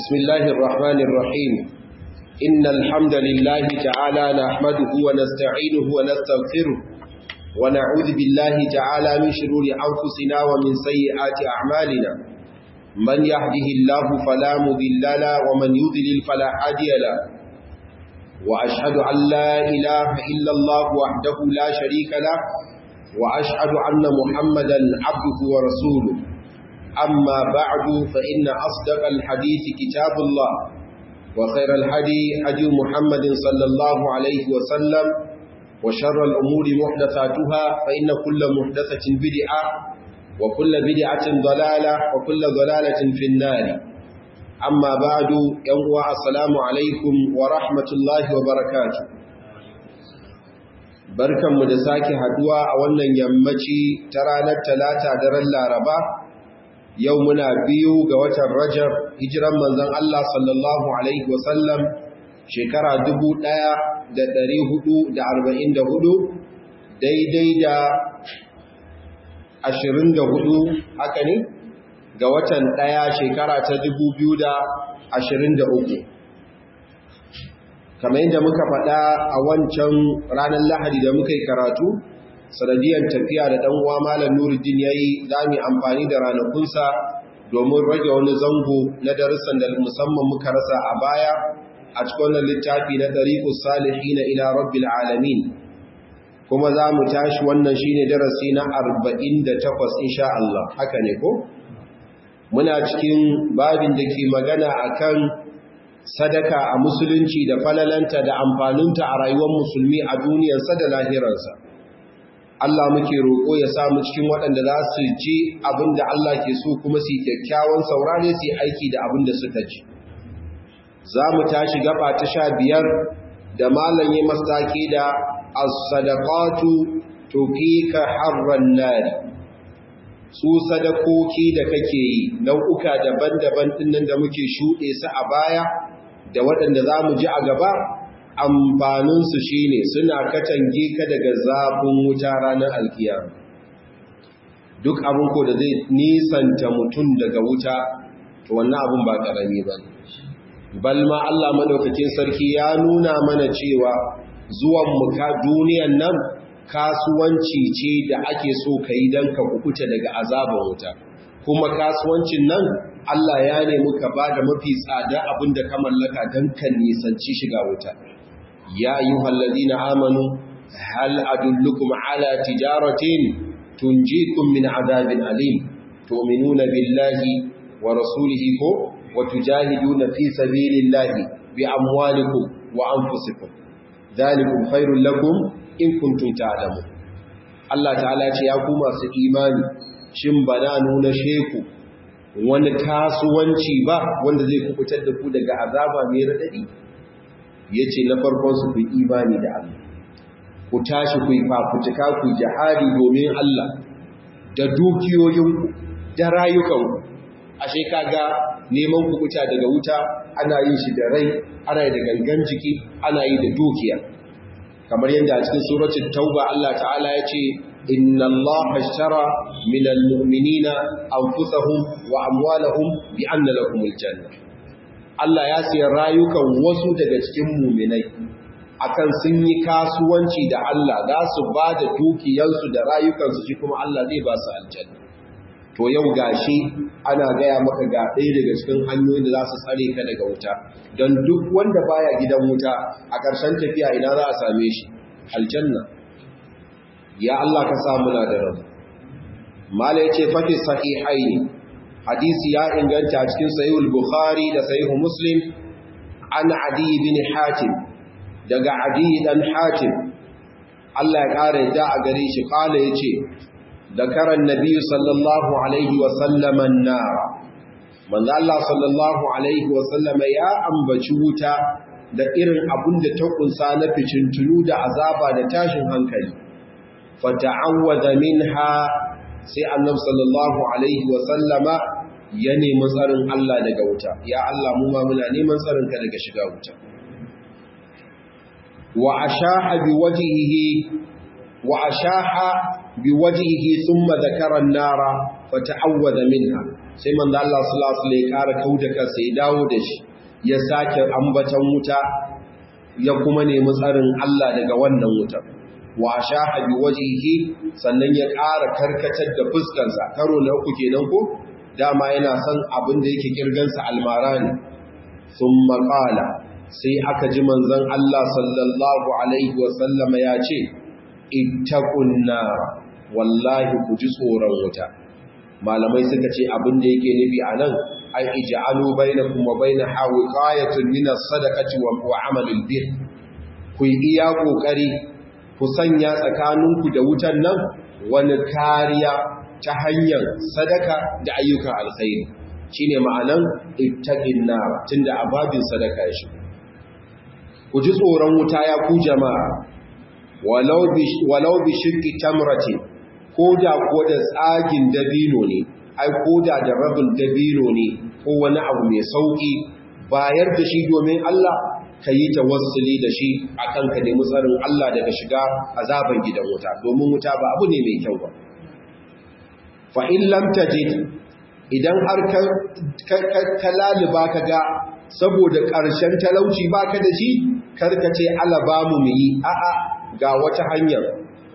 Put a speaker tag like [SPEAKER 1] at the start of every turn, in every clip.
[SPEAKER 1] بسم الله الرحمن الرحيم إن الحمد لله تعالى نحمده ونستعينه ونستغفره ونعوذ بالله تعالى من شرور أنفسنا ومن سيئات أعمالنا من يهده الله فلا مضل له ومن يضلل فلا هادي له وأشهد أن لا إله إلا الله وحده لا شريك له وأشهد أن محمدا عبده ورسوله أما بعد فإن أصدق الحديث كتاب الله وخير الهدي هدي محمد صلى الله عليه وسلم وشر الأمور محدثاتها فإن كل محدثة بدعة وكل بدعة ضلالة وكل ضلالة في النار أما بعد يوم السلام عليكم ورحمة الله وبركاته barkan mu da sake haduwa a wannan yammaci ta ranar talata daren laraba yau muna 2 ga watan Rajab hijiran manzon Allah sallallahu alaihi wasallam shekara 1444 daidai da 24 haka ne ga watan 1 shekara ta 2023 kamar yadda muka faɗa a wancan ranar Lahadi da muka yi karatu sanadiyar tafiya da ɗan uwa Malam Nuruddin yayi zamu amfani da ranakunsa domin rage wani zango na darussan da musamman muka rasa a baya a cikin wannan littafi na Tariqus Salihin ila Rabbil Alamin kuma zamu tashi wannan shine darasi na 48 insha Allah haka ne ko muna cikin babin da ke magana akan sadaka a musulunci da falalanta da amfaninta a rayuwar musulmi a duniyarsa da lahirarsa Allah muke roƙo ya samu cikin waɗanda za su ji abinda Allah ke so kuma su yi kyakkyawan saurare su yi aiki da abinda suka ji. Za mu tashi gaba ta 15 da malam ya masaki da as-sadaqatu tuqika harran nari. Su sadakoki da kake yi nau'uka daban-daban ɗinnan da muke shuɗe su a baya da waɗanda za mu ji a gaba amfaninsu shi ne suna katange ka daga zafin wuta ranar alkiyama duk abin ko da zai nisanta mutum daga wuta to wannan abin ba ƙarami ba ne balma Allah madaukakin sarki ya nuna mana cewa zuwan muka duniyan nan kasuwanci ce da ake so ka yi don ka kukuta daga azaban wuta kuma kasuwancin nan Allah ya nemi ka ba da mafi tsada abin da ka mallaka don ka nisanci shiga wuta يا أيها الذين آمنوا هل أدلكم على تجارة تنجيكم من عذاب أليم تؤمنون بالله ورسوله وتجاهدون في سبيل الله بأموالكم وأنفسكم ذلكم خير لكم إن كنتم تعلمون الله تعالى يقول masu imani shin bana nuna sheku wani kasuwanci ba wanda zai kubutar da ku daga azaba mai radadi ya ce na farkon su fi imani da Allah ku tashi ku yi fafutuka ku jihadi domin Allah da dukiyoyinku da rayukanku ashe kaga neman ku kuta daga wuta ana yin shi da rai ana yi da gangan jiki ana yi da dukiya kamar yadda a cikin suratul tauba Allah ta'ala ya ce inna Allaha ashtara minal mu'minina anfusahum wa amwalahum bi anna lahumul janna Allah ya siya rayukan wasu daga cikin muminai akan sun yi kasuwanci da Allah za su ba da dukiyarsu da rayukansu shi kuma Allah zai ba su aljanna to yau gashi ana gaya maka ga ɗaya daga cikin hanyoyin da za su tsare ka daga wuta don duk wanda baya gidan wuta a ƙarshen tafiya ina za a same shi aljanna ya Allah ka samu na da rabu mala yace fati sahihaini hadisi ya inganta cikin sahihul bukhari da sahihul muslim an adi bin hatim daga adi dan hatim Allah ya kare da a gare shi kala yace dakaran nabi sallallahu alaihi wa sallam an-nar manzo Allah sallallahu alaihi wa sallam ya ambaci wuta da irin abun da ta kunsa na ficintunu da azaba da tashin hankali fata'awwadha minha sai annabi sallallahu alaihi wa sallama ya nemi tsarin Allah daga wuta ya Allah mu ma muna neman tsarin ka daga shiga wuta wa ashaha bi wajhihi thumma dhakara an-nara fata'awwadha minha sai manzo Allah sallallahu alaihi wasallam ya ƙara kauda kansa ya dawo da shi ya sake ambatan wuta ya kuma nemi tsarin Allah daga wannan wutar wa shaha bi wajhihi sannan ya ƙara karkatar da fuskarsa karo na uku kenan ko dama yana son abin da yake kirgansa almara ne thumma qala sai aka ji manzon Allah sallallahu alaihi wasallama ya ce ittaqun nar wallahi ku ji tsoron wuta malamai suka ce abin da yake nufi anan ai ij'alu bainakum wa bainaha wiqayatun min as-sadaqati wa 'amalil bir ku iya kokari ku sanya tsakaninku da wutan nan wani kariya ta hanyar sadaka da ayyukan alkhairi shine ma'anan ittaqin nar tunda ababin sadaka shi ku ji tsoron wuta ya ku jama'a walau bi shiqqi tamratin koda ko da tsagin dabino ne ai koda da rabin dabino ne ko wani abu mai sauki bayar da shi domin Allah kayi tawassuli da shi akan ka nemi tsarin Allah daga shiga azaban gidan wuta domin wuta ba abu ne mai kyau ba fa in lam tajid idan har ka laliba ka ga saboda ƙarshen talauci baka da shi karkace Allah ba mu yi a'a ga wata hanyar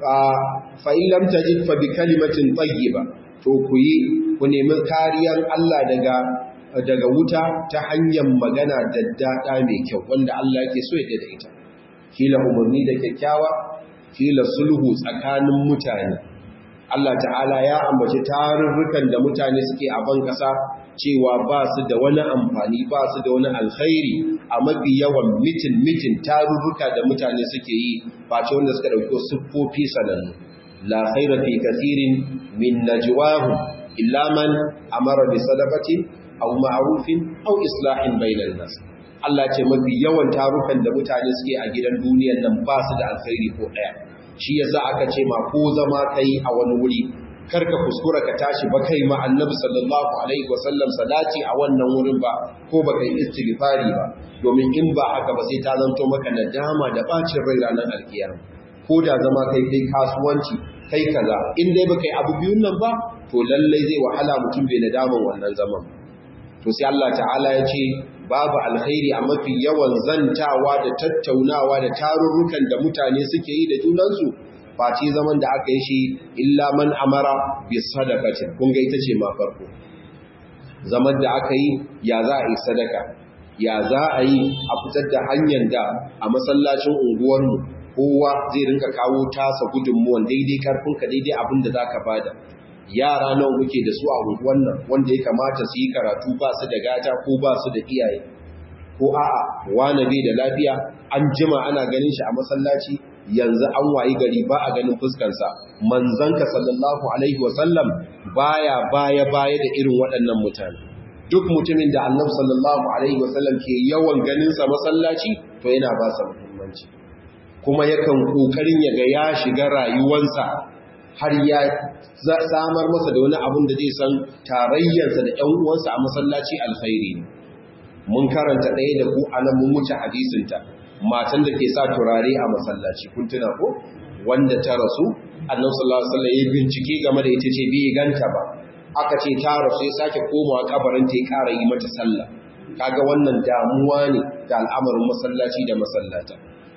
[SPEAKER 1] fa in lam tajid fa bi kalimatin tayyiba to ku nemi kariyar Allah daga wuta ta hanyar magana daddada mai kyau wanda Allah yake so ya da ita kila umarni da kyakkyawa kila sulhu tsakanin mutane Allah ta'ala ya ambaci tarurrukan da mutane suke a ban kasa cewa ba su da wani amfani ba su da wani alkhairi a mafi yawan mitin tarurruka da mutane suke yi ba ce wanda suka dauki siffofi sanannu la khaira fi kathirin min najwahum illa man amara bi sadaqatin aw ma'rufin aw islahin bainan nas Allah ce mafi yawan tarukan da mutane suke a gidan duniyar nan ba su da alkhairi ko daya shi yasa aka ce ma ko zama kai a wani wuri karka kuskura ka tashi ba kai ma annabi sallallahu alaihi wasallam salati a wannan wurin ba ko ba kai istighfari ba domin in ba haka ba sai ta zanto maka nadama da bacin rai ranar alkiyama ko da zama kai kasuwanci kai kaza in dai ba kai abu biyun nan ba to lallai zai wahala mutum bai nadaman wannan zaman to sai Allah ta'ala ya ce babu alkhairi a mafi yawan zantawa da tattaunawa da tarurrukan da mutane suke yi da junansu face zaman da aka yi shi illa man amara bi sadaqatin kun ga ita ce ma farko zaman da aka yi ya za a yi sadaka ya za a yi a fitar da hanyar da a masallacin unguwarmu kowa zai rinka kawo tasa gudunmuwan daidai karfinka daidai abin da za ka bada yara nawa muke da su a unguwan nan wanda ya kamata su yi karatu ba su da gata ko ba su da iyaye ko a'a wani bai da lafiya an jima ana ganin shi a masallaci yanzu an wayi gari ba a ganin fuskarsa manzanka sallallahu alaihi wasallam baya da irin waɗannan mutane duk mutumin da annabi sallallahu alaihi wasallam ke yawan ganin sa masallaci to yana ba sa muhimmanci kuma yakan kokarin ya ga ya shiga rayuwarsa har ya samar masa da wani abin da zai san tarayyarsa da ƴan uwansa a masallaci alkhairi mun karanta ɗaya da ku anan mun wuce hadisinta matan da ke sa turare a masallaci kun tuna ko wanda ta rasu annabi sallallahu alaihi wasallam ya bincike game da ita ce bai ganta ba aka ce ta rasu ya sake komawa kabarin ta ya ƙara yi mata sallah kaga wannan damuwa ne da al'amarin masallaci da masallata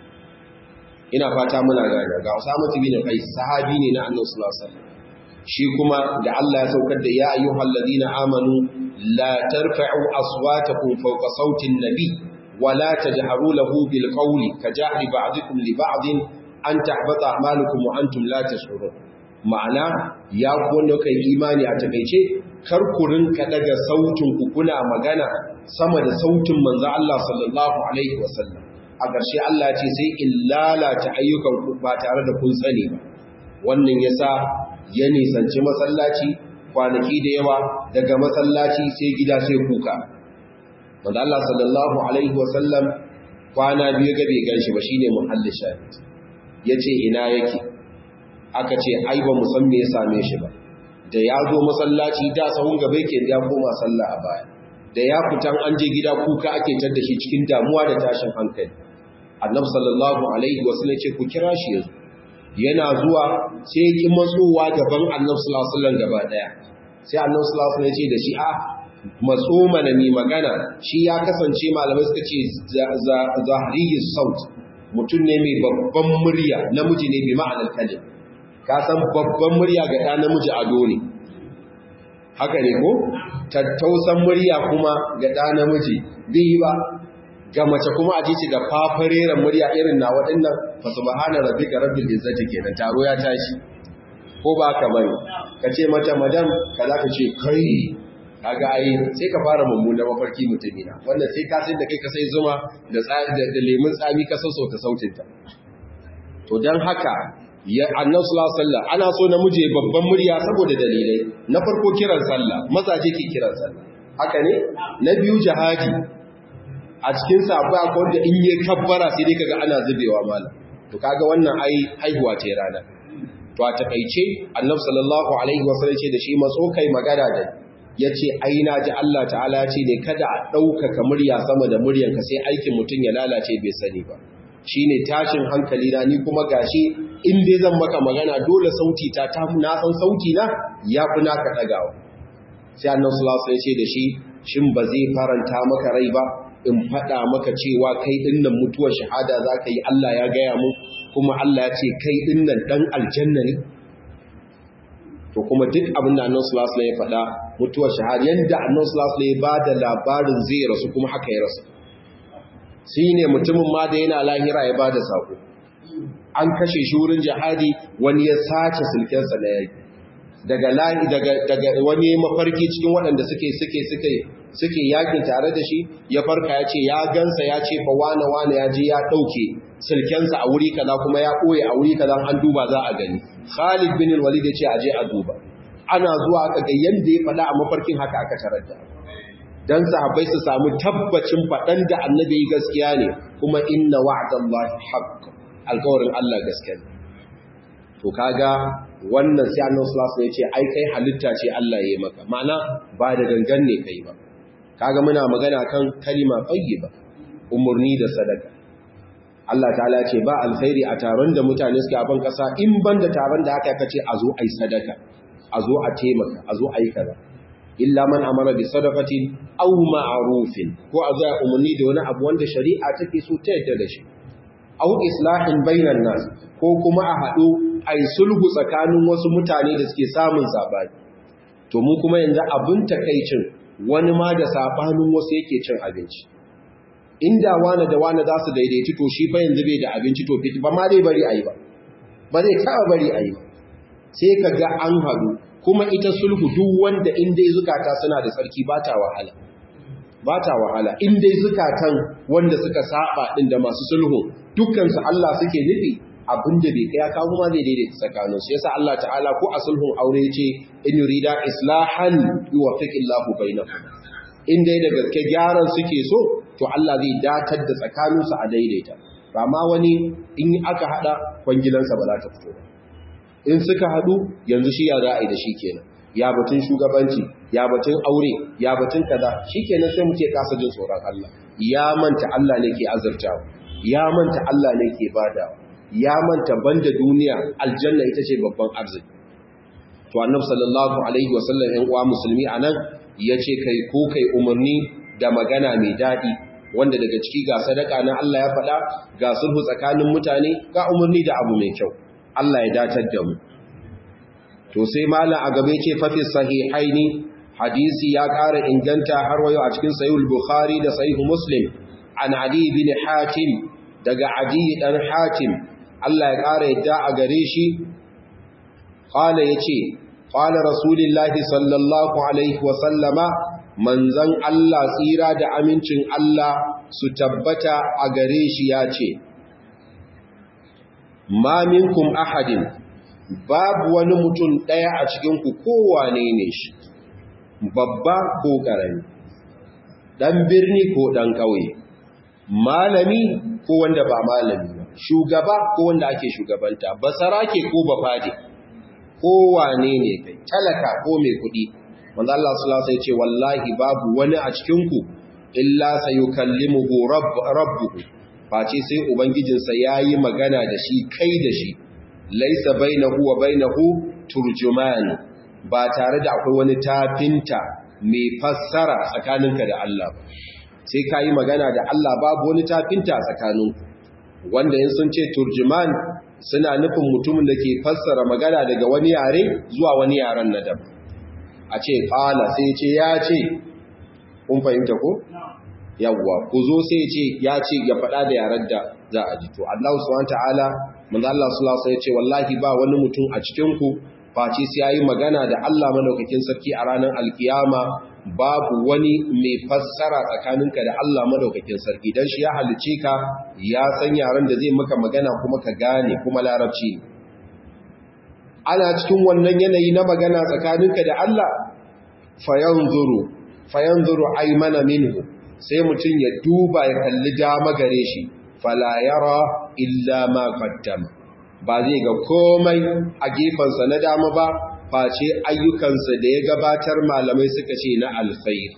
[SPEAKER 1] ina fata muna gane ga Usama bin Qais sahabi ne na annabi sallallahu alaihi wasallam shi kuma da Allah ya saukar da ya ayyuhal ladina amanu la tarfa'u aswatakum fawqa sauti an-nabi wa la tajharu lahu bil qawli kajahri ba'dikum li ba'din an tahbata a'malukum wa antum la tash'urun ma'ana ya ku wanda kai imani a takeice kar ku rinka daga sautin ku kuna magana sama da sautin manzo Allah sallallahu alaihi wasallam a ƙarshe Allah ce sai in lalata ayyukan ku ba tare da kun sani ba wannan yasa ya nisanci masallaci kwanaki da yawa daga masallaci sai gida sai kuka manzo Allah sallallahu alaihi wasallam kwana biyu ga bai ganshi ba shine muhallin shahid yace ina yake aka ce ai ba mu san me ya same shi ba da ya zo masallaci da sahun gaba yake da ya koma sallah a baya da ya fitan an je gida kuka ake tar da shi cikin damuwa da tashin hankali annabi sallallahu alaihi wasallam ce ku kira shi yazo yana zuwa sai ya ki matsowa gaban annabi sallallahu alaihi wasallam gaba daya sai annabi sallallahu alaihi wasallam ya ce da shi a matso mana ni magana. Shi ya kasance malamai suka ce zahriyus saut, mutum ne mai babban murya, namiji ne bi ma'anar kalim. Ka san babban murya ga ɗa namiji ado ne, haka ne ko? Tattausan murya kuma ga ɗa namiji bai ba, ga mace kuma a jici da fafareren murya irin na waɗannan fa subhana rabbika rabbil izzati kenan, taro ya tashi. Ko ba ka bane ka ce mata madam kaza ka ce kai, kaga ai sai ka fara mummuna mafarki mutumina. Wannan sai ka sai da kai ka sai zuma da lemun tsami ka sassauta sautinta. To dan haka ya annabi sallallahu alaihi wasallam ana so namiji babban murya saboda dalilai. Na farko kiran sallah, mazaje ke kiran sallah, haka ne? Na biyu jihadi, a cikin sa akwai wanda in yi kabbara sai dai kaga ana zubewa malam. To kaga wannan ai haihuwa ce rana. To a takeice annabi sallallahu alaihi wasallam ce da shi matso kai magana da yace ai na ji Allah ta'ala ce ne kada a ɗaukaka murya sama da muryanka sai aikin mutum ya lalace bai sani ba. Shine tashin hankali na ni kuma gashi in dai zan maka magana dole sauti ta na san sauti na yafi naka dagawa. Sai annabi sallallahu alaihi wasallam ce da shi shin ba zai faranta maka rai ba in faɗa maka cewa kai dinnan mutuwar shahada zaka yi, Allah ya gaya mu kuma Allah ya ce kai dinnan dan aljanna ne. To kuma duk abin da annabi sallallahu alaihi wasallam ya faɗa mutuwar shahada, yanda annabi sallallahu alaihi wasallam ya bada labarin zai rasu kuma haka ya rasu. Shine mutumin ma da yana lahira ya bada sako, an kashe shi wurin jihadi, wani ya sace sulkensa na yaki daga wani mafarki cikin waɗanda suke yakin tare da shi, ya farka ya ce ya gansa, ya ce fa wane ya je ya ɗauke sulkensa a wuri kaza kuma ya ɓoye a wuri kaza, an duba za a gani. Khalid bin Walid ya ce a je a duba, ana zuwa aka ga yanda ya faɗa a mafarkin haka aka tarar da, dan sahabbai su samu tabbacin faɗan da annabi gaskiya ne, kuma inna wa'dallahi haqq, alƙawarin Allah gaskiya ne. To kaga wannan sai annabi sallallahu alaihi wasallam ya ce ai kai halitta ce Allah ya yi maka, ma'ana ba da gangan ne kai ba. Kaga muna magana kan kalima tayyiba, umurni da sadaka. Allah ta'ala ce ba alkhairi a taron da mutane suke a ban kasa in banda taron da aka kace a zo ai sadaka, a zo a taimaka, a zo ai kaza. Illa man amara bi sadaqatin aw ma'rufin, ko a zo umurni da wani abu wanda shari'a take so ta yarda da shi. Aw islahin bainan nas, ko kuma a haɗu ai sulhu tsakanin wasu mutane da suke samun sabani. To mu kuma yanzu abin takeicin wani ma da sabanin wasu yake cin abinci. Inda wani da wani za su daidaiti to shi fa yanzu bai da abinci, to fit ba ma dai bari ayi ba, ba zai taɓa bari ayi ba. Sai ka ga an haɗu, kuma ita sulhu duk wanda in dai zukata suna da tsarki ba ta wahala, ba ta wahala. In dai zukatan wanda suka saba din da masu sulhu dukkansu Allah suke nufi, abinda bai kai kawo kuma zai daidaita tsakaninsu. Yasa Allah ta'ala ko a sulhun aure ce in yurida islahan yuwaffiqillahu bainahum, in dai da gaske gyaran suke so to Allah zai datar da tsakaninsu a daidaita. Ba ma wani in aka hada kwangilansa ba za ta fito ba, in suka hadu yanzu shi ya za a yi da shi kenan, ya batun shugabanci, ya batun aure, ya batun kaza, shikenan sai muke kasa jin tsoron Allah. Ya manta Allah ne ke azurtawa, ya manta Allah ne ke badawa, ya manta banda duniya aljanna ita ce babban arziki. To annabi sallallahu alaihi wasallam ɗan uwa musulmi anan yace kai umarni da magana mai dadi, wanda daga ciki ga sadaka na Allah ya faɗa, ga sulhu tsakanin mutane, ga umarni da abu mai kyau. Allah ya datar da mu. To sai mala a gabe ce fa fi sahihaini, hadisi ya ƙara inganta har wayo a cikin sahih bukhari da sahih muslim, an adi bin hatim, daga adi dan hatim, Allah ya ƙara yadda a gare shi, qala yace qala rasulullahi sallallahu alaihi wa sallama, manzon Allah tsira da amincin Allah su tabbata a gare shi yace, ma minkum ahadin, babu wani mutum ɗaya a cikinku kowane ne shi, babba ko ƙarami, ɗan birni ko ɗan ƙauye, malami ko wanda ba malami ba, shugaba ko wanda ake shugabanta, basarake ko bafade, kowane ne kai, talaka ko mai kuɗi. Manzo Allah sallallahu alaihi wasallam ya ce wallahi babu wani a cikinku illa sayukallimuhu rabbuhu, face sai ubangijinsa yayi magana da shi kai da shi, laisa bainahu wa bainahu turjuman, ba tare da akwai wani tafinta mai fassara tsakaninka da Allah ba sai ka yi magana da Allah babu wani tafinta tsakaninku wanda in sun ce turjiman suna nufin mutumin da ke fassara magana daga wani yare zuwa wani yaren na daban a ce ƙala sai ce ya ce kun fahimta ko? yawwa ku zo sai ce ya ce ya faɗa da yaren da za a ji to Allah subhanahu ta'ala manzo Allah sallallahu alaihi wasallam ya ce wallahi ba wani mutum a cikin ku face sai yayi magana da Allah madaukakin sarki a ranar alkiyama babu wani mai fassara tsakaninka da Allah madaukakin sarki dan shi ya halice ka ya san yaren da zai maka magana kuma ka gane kuma larabci ana cikin wannan yanayi na magana tsakaninka da Allah fayanzuru aymana minhu sai mutum ya duba ya kalli dama gare shi fala yara illa ma qaddama ba zai ga komai a gefensa na dama ba face ayyukansa da ya gabatar malamai suka ce na alkhair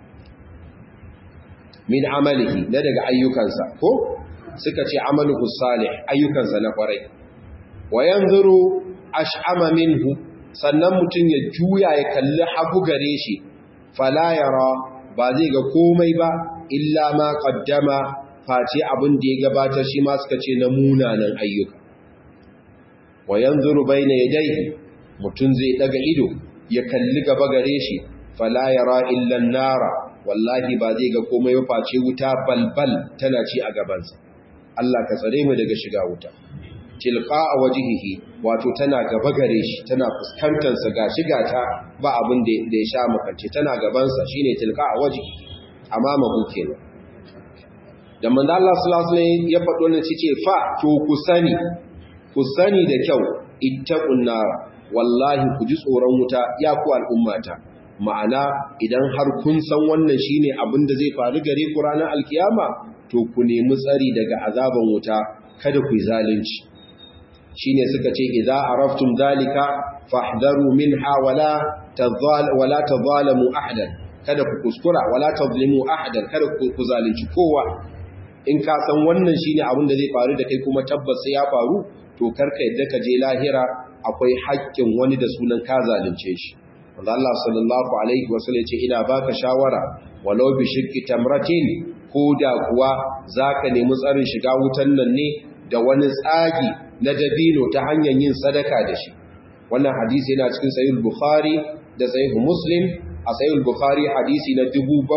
[SPEAKER 1] min amalihi na daga ayyukansa ko suka ce amaluhu salih ayyukansa na kwarai wa yanzuru ash'ama minhu sannan mutum ya juya ya kalli hagu gare shi fala yara ba zai ga komai ba illa ma qaddama face abin da ya gabatar shi ma suka ce na munanan ayyuka wa yanzuru bayna yadayhi mutun zai daga ido ya kalli gaba gare shi fala yara illa an-nara wallahi ba zai ga komai ba face wuta balbal tana ci a gabansa Allah ka tsare mu daga shiga wuta tilqa a wajhihi wato tana gaba gare shi tana fuskantar sa gashi gata ba abin da ya sha makance tana gaban sa shine tilqa a wajhi amama buke ne da manzo Allah sallallahu alaihi wasallam ya faɗo ne ce fa to ku sani da kyau ittaqun nar wallahi ku ji tsoron wuta ya ku al'ummata ma'ana idan har kun san wannan shine abin da zai faru gare ku ranar alkiyama to ku nemi tsari daga azaban wuta kada ku yi zalunci shine suka ce idza araftum zalika fahdharu minha wala tadhalamu ahadan kada ku kuskura wala tadhlimu ahadan kada ku zalunci kowa in ka san wannan shine abin da zai faru da kai kuma tabbas sai ya faru to karka yadda ka je lahira akwai haƙƙin wani da sunan ka zalunce shi wanda Allah sallallahu alaihi wasallam ya ce ina baka shawara walau bi shiqqi tamratin ko da kuwa zaka nemi tsarin shiga wutan nan ne da wani tsagi na dabino ta hanyar yin sadaka da shi wannan hadisi yana cikin sahih bukhari da sahih muslim a sahih bukhari hadisi na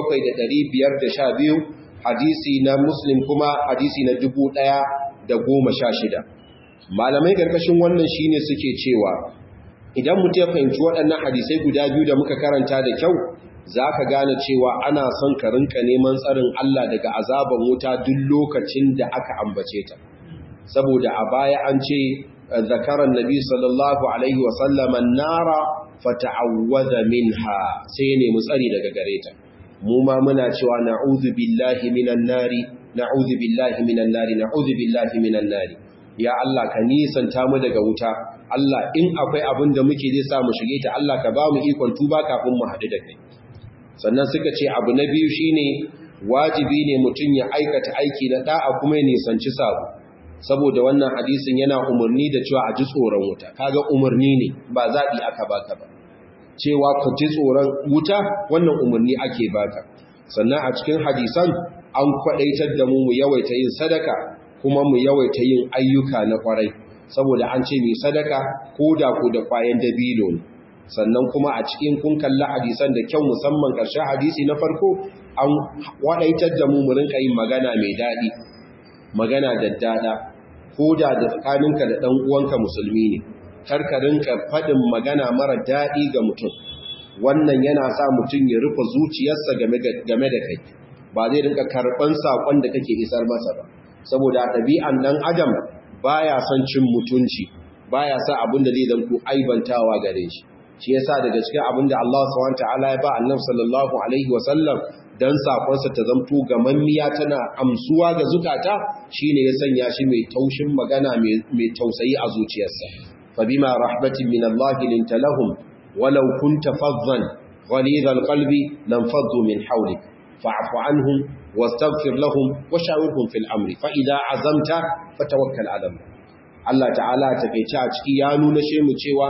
[SPEAKER 1] 7512 hadisi na muslim kuma hadisi na 1016 malamai karkashin wannan shine suke cewa idan mutum ya fahimci waɗannan hadisai guda biyu da muka karanta da kyau zaka gane cewa ana son ka rinka neman tsarin Allah daga azaban wuta duk lokacin da aka ambace ta saboda a baya an ce zakaran nabi sallallahu alaihi wa sallam an-nara fata'awwadha minha sai ne mu tsari daga gare ta mu ma muna cewa na'udhu billahi minan nari na'udhu billahi minan nari na'udhu billahi minan nari ya Allah ka nisanta mu daga wuta Allah in akwai abin da muke zai sa mu shige ta Allah ka ba mu ikon tuba kafin mu haɗu da kai sannan suka ce abu na biyu shine wajibi ne mutum ya aikata aiki na da'a kuma ya nisanci sabo saboda wannan hadisin yana umarni da cewa a ji tsoron wuta kaga umarni ne ba zaɓi aka baka ba cewa ku ji tsoron wuta wannan umarni ake baka sannan a cikin hadisan an kwaɗaitar da mu yawaita yin sadaka kuma mu yawaita yin ayyuka na kwarai saboda an ce mai sadaka ko da ku da kwayan dabino ne sannan kuma a cikin kun kalla hadisan da kyau musamman ƙarshen hadisi na farko an wadaitar da mu rinka yin magana mai daɗi magana daddada ko da tsakaninka da ɗan uwanka musulmi ne karka rinka faɗin magana mara daɗi ga mutum wannan yana sa mutum ya rufe zuciyarsa game da kai ba zai rinka karɓan saƙon da kake isar masa ba saboda ɗabi'an ɗan adam baya son cin mutunci baya sa abin da zai zanto aibantawa gare shi shi yasa daga cikin abin da Allah subhanahu wataala ya ba Annabi sallallahu alaihi wasallam dan sakonsa ta zanto gamammiya tana amsuwa ga zukata shine ya sanya shi mai taushin magana mai tausayi a zuciyarsa fa bima rahmatin min Allah linta lahum walau kunta faddan ghalid alqalbi lam faddu min hawlik fa'fu anhum wastaghfir lahum washawirhum fil amri fa idza azamta fatawakkal ala Allah ta'ala ta kaice a ciki ya nuna shemu cewa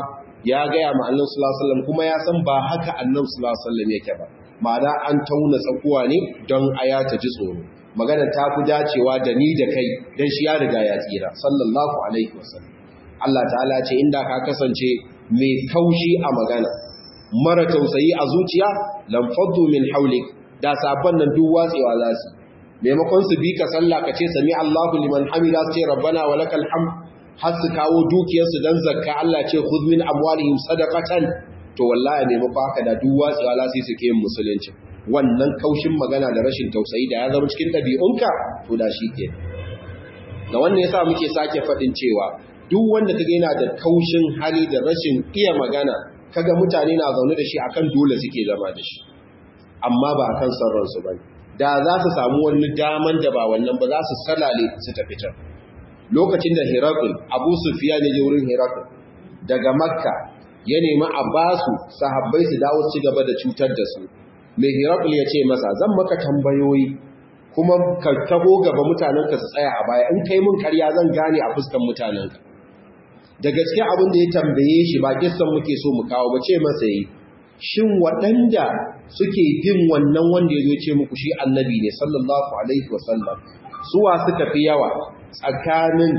[SPEAKER 1] ya gaya ma annabi sallallahu alaihi wasallam kuma ya san ba haka annabi sallallahu alaihi wasallam yake ba, ma'ana an tauna tsakuwa ne don aya ta ji tsoro. Magana ta fi dacewa da ni da kai dan shi ya riga ya tsira sallallahu alaihi wasallam. Allah ta'ala ce inda ka kasance mai kaushi a magana, mara tausayi a zuciya, lam faddu min hawlik, da sabon nan duk watsewa za su, maimakon su bi ka sallah ka ce sami Allahu liman hamida, su ce rabbana wa lakal hamd, har su kawo dukiyarsu dan zakka, Allah ce khudh min amwalihim sadaqatan, to wallahi maimakon haka da duk watsewa za su yi suke yin musulunci. Wannan kaushin magana da rashin tausayi da ya zama cikin ɗabi'unka, to da shi ke. Da wannan yasa muke sake faɗin cewa duk wanda kaga yana da kaushin hali da rashin iya magana, kaga mutane na zaune da shi akan dole suke zama da shi, amma ba akan son ransu bane. Da za su samu wani daman da ba wannan ba, za su salale su tafi can. Lokacin da Hirakul, Abu Sufyan ne wurin Hirakul daga Makka, ya nemi a basu sahabbai su dawo su ci gaba da cutar da su. Mai Hirakul ya ce masa, zan maka tambayoyi kuma ka taho gaba mutanenka su tsaya a baya, in kai mun karya zan gane a fuskan mutanenka. Da gaske abin da ya tambaye shi ba kissan muke so mu kawo ba, ce masa yi, shin waɗanda suke bin wannan wanda ya zo ce muku shi annabi ne sallallahu alaihi wasallam, suwa suka fi yawa tsakanin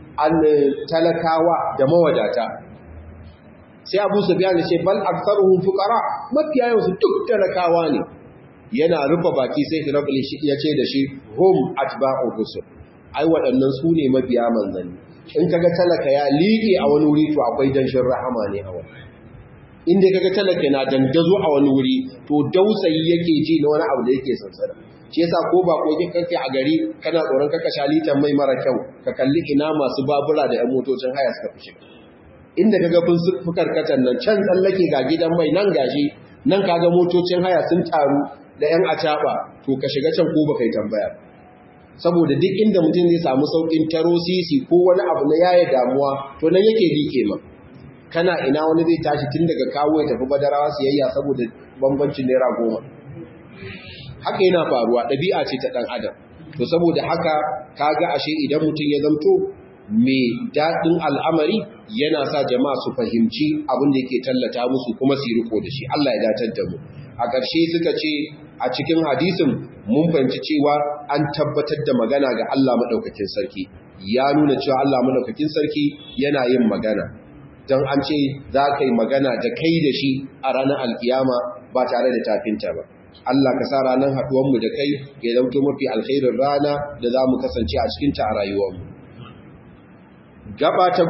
[SPEAKER 1] talakawa da mawadata? Sai Abu Sufyan ya ce bal aktharuhum fuqara, mafiya yawan su duk talakawa ne. Yana rufe baki sai Hirakul ya ce da shi hum atba'u rusul, ai waɗannan su ne mabiya manzanni. In kaga talaka ya liƙe a wani wuri to akwai danshin rahama ne a wani. Inda kaga talaka na dandazo a wani wuri to dausayi yake ji na wani abu da yake sansana. Shi yasa ko ba ko kake a gari kana tsoron kaka shalitan mai mara kyau, ka kalli ina masu babura da ƴan motocin haya suka fi shiga. Inda kaga fukar katan nan can tsallake ga gidan mai nan gashi, nan kaga motocin haya sun taru da ƴan acaba, to ka shiga can ko baka yi tambaya. Saboda duk inda mutum zai samu saukin taro sisi ko wani abu na yaya damuwa, to nan yake like ma. Kana ina wani zai tashi tun daga kawo ya tafi Badarawa siyayya saboda bambancin naira 10. Haka yana faruwa, ɗabi'a ce ta ɗan adam. To saboda haka kaga ashe idan mutum ya zamto mai daɗin al'amari, yana sa jama'a su fahimci abin da yake tallata musu kuma su riko da shi. Allah ya datar da mu. A ƙarshe suka ce a cikin hadisin mun fahimci cewa an tabbatar da magana ga Allah maɗaukakin sarki, ya nuna cewa Allah maɗaukakin sarki yana yin magana. Don an ce za ka yi magana da kai da shi a ranar alkiyama ba tare da tafinta ba. Allah ka sa ranar haɗuwanmu da kai ya zauto mafi alkhairin rana da za mu kasance a cikinta a rayuwarmu. Gaba ta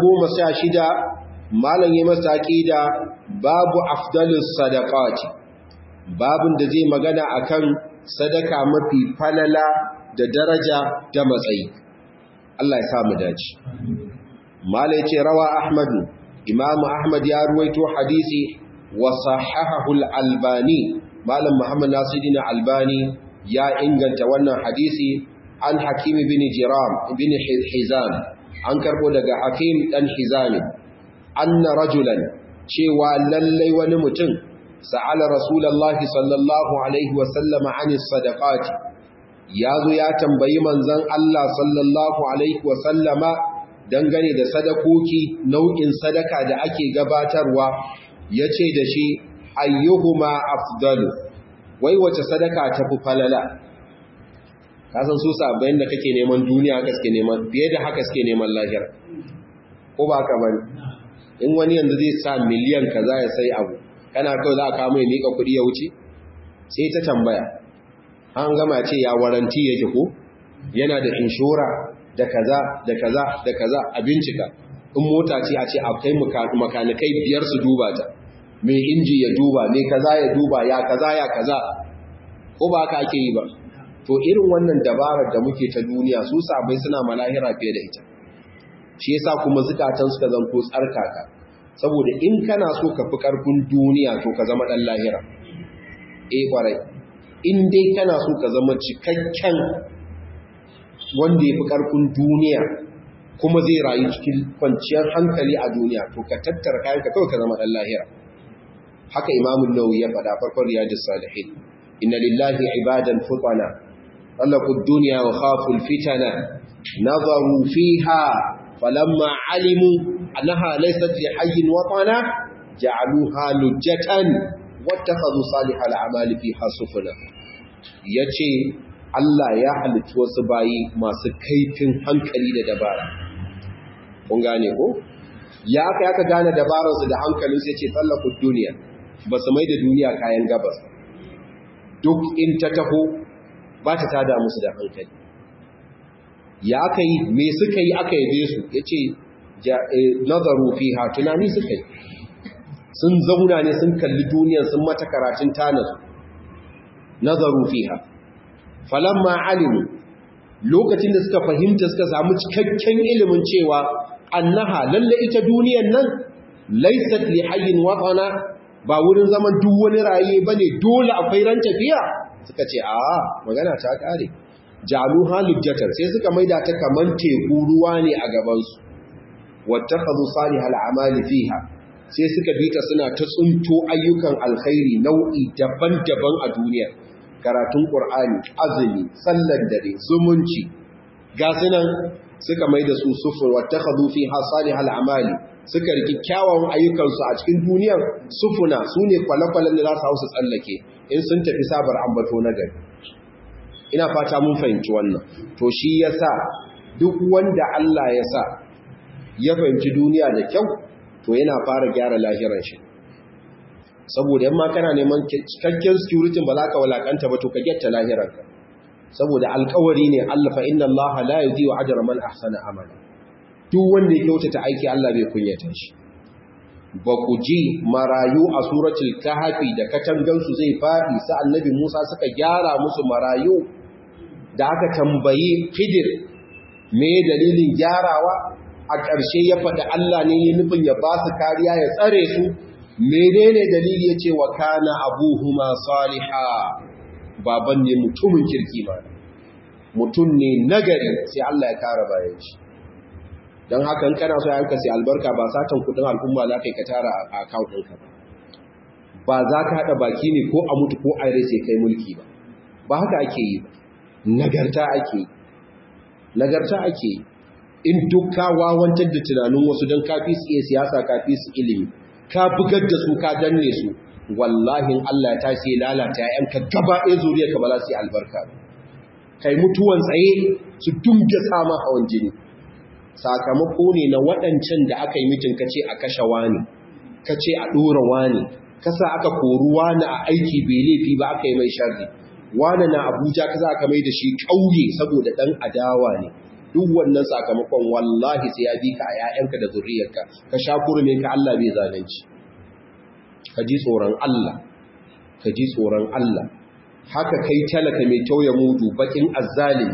[SPEAKER 1] 16, malam ya masa aqida babu afdalus sadaqati, babun da zai magana akan sadaka mafi falala da daraja da matsayi. Allah ya sa mu dace. Malam ya ce rawa Ahmad, Imam Ahmad ya ruwaito hadisi wa sahahahu al-Albani, malam Muhammad Nasiruddin Albani ya inganta wannan hadisi an Hakim ibn Jiram ibn Hizam, an karbo daga Hakim dan Hizam, anna rajulan, cewa lallai wani mutum sa'ala Rasulullahi sallallahu alaihi wa sallam an sadaqati, yazo ya tambayi manzon Allah sallallahu alaihi wa sallama dangane da sadakoki, nau'in sadaka da ake gabatarwa, yace da shi ayyuhuma afdalu, wai wace sadaka ta fi falala? Kasan su sabayin da kake neman duniya haka suke neman, fiye da haka suke neman lahira, ko ba ka bane? In wani yanzu zai sa miliyan kaza ya sai abu, kana kawai za a kawo mai mika kuɗi ya wuce? Sai ta tambaya, an gama ce ya waranti yake ko yana da inshora da kaza da kaza da kaza a bincika. In mota ce a ce akwai makanikai 5 su duba ta, mai inji ya duba, mai kaza ya duba, ya kaza ya kaza, ko ba haka ake yi ba? To irin wannan dabarar da muke ta duniya su sabai suna malahira fiye da ita. Shi yasa kuma zukatan suka zanto tsarkaka, saboda in kana so ka fi karfin duniya to ka zama dan lahira. Kwarai, in dai kana so ka zama cikakken wanda ya fi karfin duniya kuma zai rayu cikin kwanciyar hankali a duniya, to ka tattara kayanka kawai ka zama dan lahira. Haka Imam Nawawi ya faɗa farkon Riyadus Salihin, inna lillahi ibadan futana talaqu ad-dunya wa khafu al-fitana nazaru fiha falamma alimu annaha laysat li hayyin watana ja'aluha lujjatan wattakhadhu salihal a'mali fiha sufuna. Yace Allah ya halicci wasu bayi masu kaifin hankali da dabara. Kun gane ko? Ya aka gane dabararsu da hankalinsu yace tsallakud duniya, ba su mai da duniya kayan gabas. Duk in ta taho ba ta tada musu da hankali. Ya aka yi, me suka yi aka yabe su, ya ce, nazaru fiha tunani suka yi. Sun zauna ne sun kalli duniyar sun mata karatun tanasu. Nazaru fiha. Falamma alimu, lokacin da suka fahimta suka samu cikakken ilimin cewa, annaha lalle ita duniyar nan, laisat li hayyin watana, ba wurin zaman duk wani raye bane dole akwai ran tafiya. Suka ce magana ta kare. Jaluha lujjatar, sai suka maida ta kaman teku ruwa ne a gaban su. Wattakhadhu salihal a'mali fiha, sai suka bita suna ta tsunto ayyukan alkhairi nau'i daban-daban a duniya. Karatun Qur'ani, azumi, sallar dare, zumunci. Ga sunan suka maida su sufur wattakhadhu fiha salihal a'mali, suka riki kyawawan ayyukansu a cikin duniyar sufuna sune kwale-kwalen da za su hausa tsallake in sun tafi sabar ambato na gari. Ina fata mun fahimci wannan. To shi yasa duk wanda Allah ya sa ya fahimci duniya da kyau to yana fara gyara lahiran shi. Saboda yamma kana neman cikakken security ba za ka walakanta ba to ka getta lahiranka. Saboda alƙawari ne Allah fa inna Allah la yudhi'u ajra man ahsana amala. Duk wanda ya kyautata aiki Allah bai kunyata shi. Ba ku ji marayu a suratul kahfi da katangansu zai faɗi sa annabi Musa suka gyara musu marayu da aka tambayi Khidir me dalilin gyarawa a ƙarshe ya faɗi Allah ne ya nufin ya ba su kariya ya tsare su. Menene dalili yace wa kana abuhuma salihah, baban ne mutumin kirki ba, mutum ne nagari, sai Allah ya kara bayan shi. Don haka in kana so yanka sai albarka ba satan kudin al'umma za ka tara a account ɗinka ba za ka haɗa baki ne ko a mutu ko a rai sai kai mulki ba haka ake yi ba. Nagarta ake yi, nagarta ake yi. In duk ka wawantar da tunanin wasu don kafi su iya siyasa, kafi su ilimi, ka bugar da su ka danne su, wallahi Allah ta sai lalata ‘ya'yanka gaba ɗaya zuriyarka ba za su yi albarka ba. Kai mutuwan tsaye su dunga sama hawan jini. Sakamako ne na waɗancan da aka yi mitin ka ce a kashe wani, ka ce a ɗora wani, ka sa aka kori wani a aiki bai laifi ba aka yi mai sharri. Wani na Abuja ka za ka mai da shi ƙauye saboda ɗan adawa ne. Duk wannan sakamakon wallahi sai ya bi ka a ‘ya'yanka da zuriyarka, ka sha kurumin ka Allah bai zalunci. Ka ji tsoron Allah, ka ji tsoron Allah. Haka kai talaka mai tauye mudu bakin azzalimi,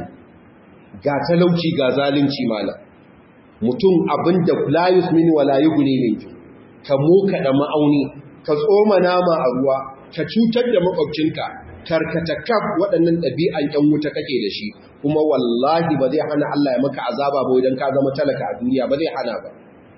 [SPEAKER 1] ga talauci ga zalunci malam. Mutum abinda la yusmin wa la yughni min ju, ka moka da ma'auni, ka tsoma nama a ruwa, ka cutar da makwabcinka, karkata kaf waɗannan ɗabi'an ƴan wuta kake da shi, kuma wallahi ba zai hana Allah ya maka azaba ba idan ka zama talaka a duniya, ba zai hana ba.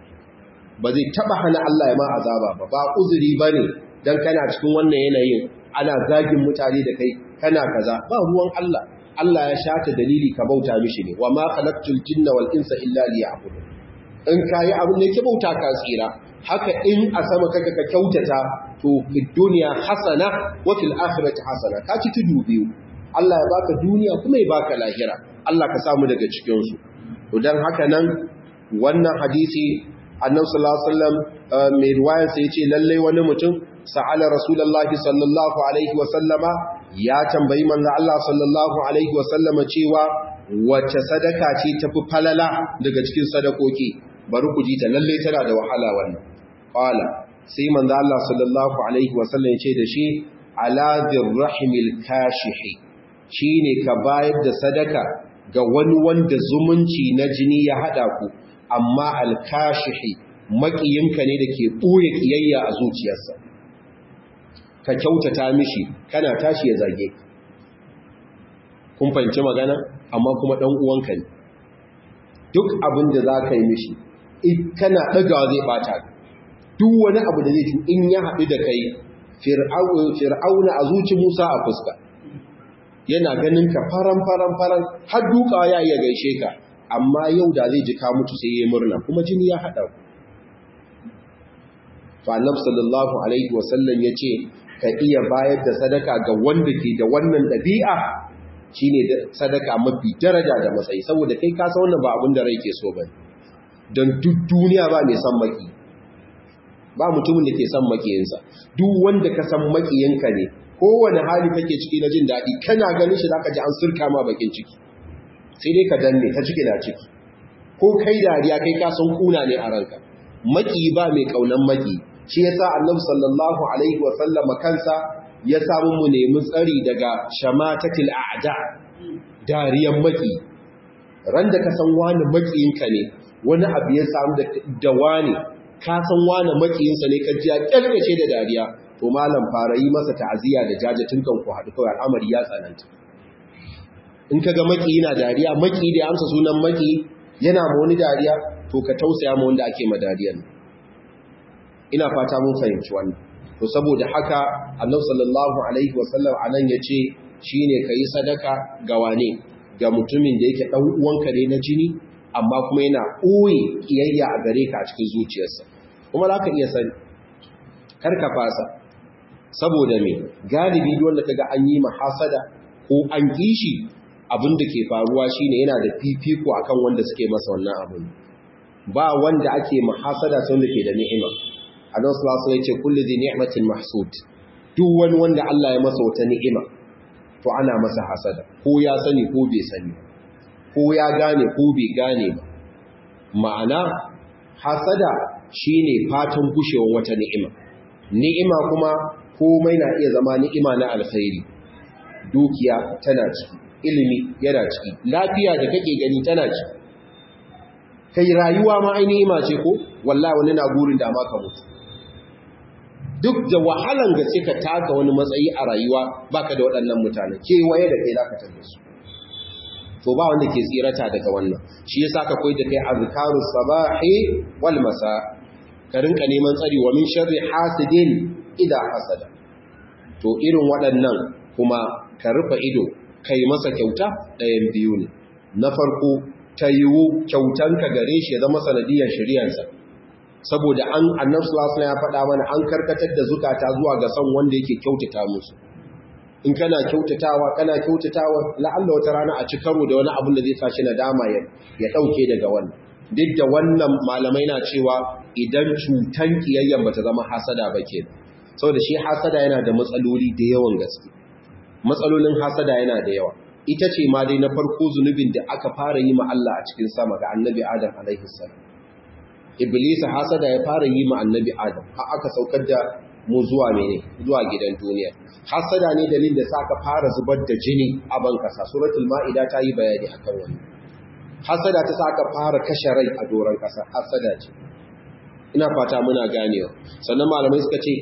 [SPEAKER 1] Ba zai taba hana Allah ya ma azaba ba uzuri bane dan kana cikin wannan yanayin ana zagin mutane da kai kana kaza, ba ruwan Allah. Allah ya shata dalili ka bauta mishi ne, wa ma khalaqtul jinna wal insa illa liya'budun. In kai abin ne ke bauta ka tsira. Haka in a sama kaka ka kyautata to fid dunya hasana wa fil akhirati hasana, ka ci tudu biyu. Allah ya baka duniya kuma ya baka lahira. Allah ka samu daga cikin su. To dan haka nan wannan hadisi Annabi sallallahu alaihi wasallam mai riwayar sai yace lalle wani mutum sa'ala Rasulullahi sallallahu alaihi wasallama, ya tambayi manzo Allah sallallahu alaihi wasallama cewa wace sadaka ce tafi falala daga cikin sadakoki. Bari ku ji ta, lalle tana da wahala wannan. Qala, sai manzo Allah sallallahu alaihi wasallam yace da shi ala dirrahimil kashihi, shine ka bayar da sadaka ga wani wanda zumunci na jini ya hada ku, amma alkashihi makiyinka ne da ke ɓoye ƙiyayya a zuciyarsa. Ka kyautata mishi, kana tashi ya zage. Kun fahimci magana? Amma kuma ɗan uwanka ne. Duk abin da za ka yi mishi, kana ɗagawa zai ɓata. Duk wani abu da zai in ya haɗu da kai, fir'auna a zuci Musa a fuska. Yana ganin ka faran har dukawa ya iya gaishe ka. Amma yau da zai ji ka mutu sai ya yi murna, kuma jini ya haɗa ku. to annabi sallallahu alaihi wasallam yace ka iya bayar da sadaka ga wanda ke da wannan dabi'a shine sadaka mafi daraja da matsayi, saboda kai ka san wannan ba abin da rai ke so bane. Dan duk duniya ba mai san maki, ba mutumin da ke san makiyinsa. Duk wanda ka san makiyinka ne, kowane hali kake ciki na jin daɗi, kana ganin shi zaka ji an sirka ma bakin ciki, sai dai ka danne ta ciki na ciki. Ko kai dariya kai ka san kuna ne a ranka. Maki ba mai kaunan maki. Shi yasa Annabi sallallahu alaihi wa sallama kansa ya samu mu nemi tsari daga shamatatil a'da, dariyan maki. Ran da ka san wani makiyinka ne, wani abu ya samu da wani, ka san wani makiyinsa ne, ka ji ya kyalkace da dariya, to malam fara yi masa ta'aziyya da jajatin kan ku haɗu kawai, al'amari ya tsananta. In ka ga maki yana dariya, maki da ya amsa sunan maki yana ma wani dariya, to ka tausaya ma wanda ake ma dariyan. Ina fata mun fahimci wannan. To saboda haka Annabi sallallahu alaihi wasallam anan yace shine kai sadaka ga wane, ga mutumin da yake dan uwanka ne na jini, amma kuma yana ɓoye kiyayya a gare ka a cikin zuciyarsa. Kuma za ka iya sani, kar ka fasa, saboda me galibi wanda kaga an yi mahasada ko an kishi, abin da ke faruwa shine yana da fifiko akan wanda suke masa wannan abin. Ba wanda ake mahasada sai wanda ke da ni'ima. Annabi sallallahu alaihi wasallam ya ce kullu dhi ni'matin mahsud. Duk wani wanda Allah ya masa wata ni'ima to ana masa hasada, ko ya sani ko bai sani, ko ya gane ko bai gane ba. Ma'ana hasada shine fatan gushewar wata ni'ima. Ni'ima kuma komai na iya zama ni'ima na alkhairi. Dukiya tana ciki, ilimi yana ciki, lafiya da kake gani tana ciki. Kai rayuwa ma ai ni'ima ce ko? Wallahi wani na burin da ma ka mutu. Duk da wahalan gaske ka taka wani matsayi a rayuwa baka da waɗannan mutane, kewaye da kai zaka tarbe su. To ba wanda ke tsirata daga wannan. Shi yasa ka koyi da kai azkarus sabahi wal masa, ka rinka neman tsari wa min sharri hasidin idha hasada. To irin waɗannan kuma ka rufe ido kai masa kyauta ɗayan biyu ne. Na farko ta yiwu kyautanka gare shi ya zama sanadiyar shari'arsa, saboda annabi sallallahu alaihi wasallam ya faɗa mana an karkatar da zukata zuwa ga son wanda yake kyautata musu. In kana kyautatawa la'alla wata rana a ci karo da wani abin da zai sa shi nadama ya dauke daga wannan. Duk da wannan malamai na cewa idan cutan kiyayyan bata zama hasada ba ke, saboda shi hasada yana da matsaloli da yawan gaske. Matsalolin hasada yana da yawa. Ita ce ma dai na farko zunubin da aka fara yi ma Allah a cikin sama ga annabi Adam alaihi salam. Iblis hasada ya fara yi ma annabi Adam, har aka saukar da mu zuwa gidan duniya. Hasada ne dalilin da saka fara zubar da jini a bankasa. Suratul Ma'ida ta yi bayani akan wannan. Hasada ta saka fara kashe rai a doron kasa, hasada ce. Ina fata muna ganewa. Sannan malamai suka ce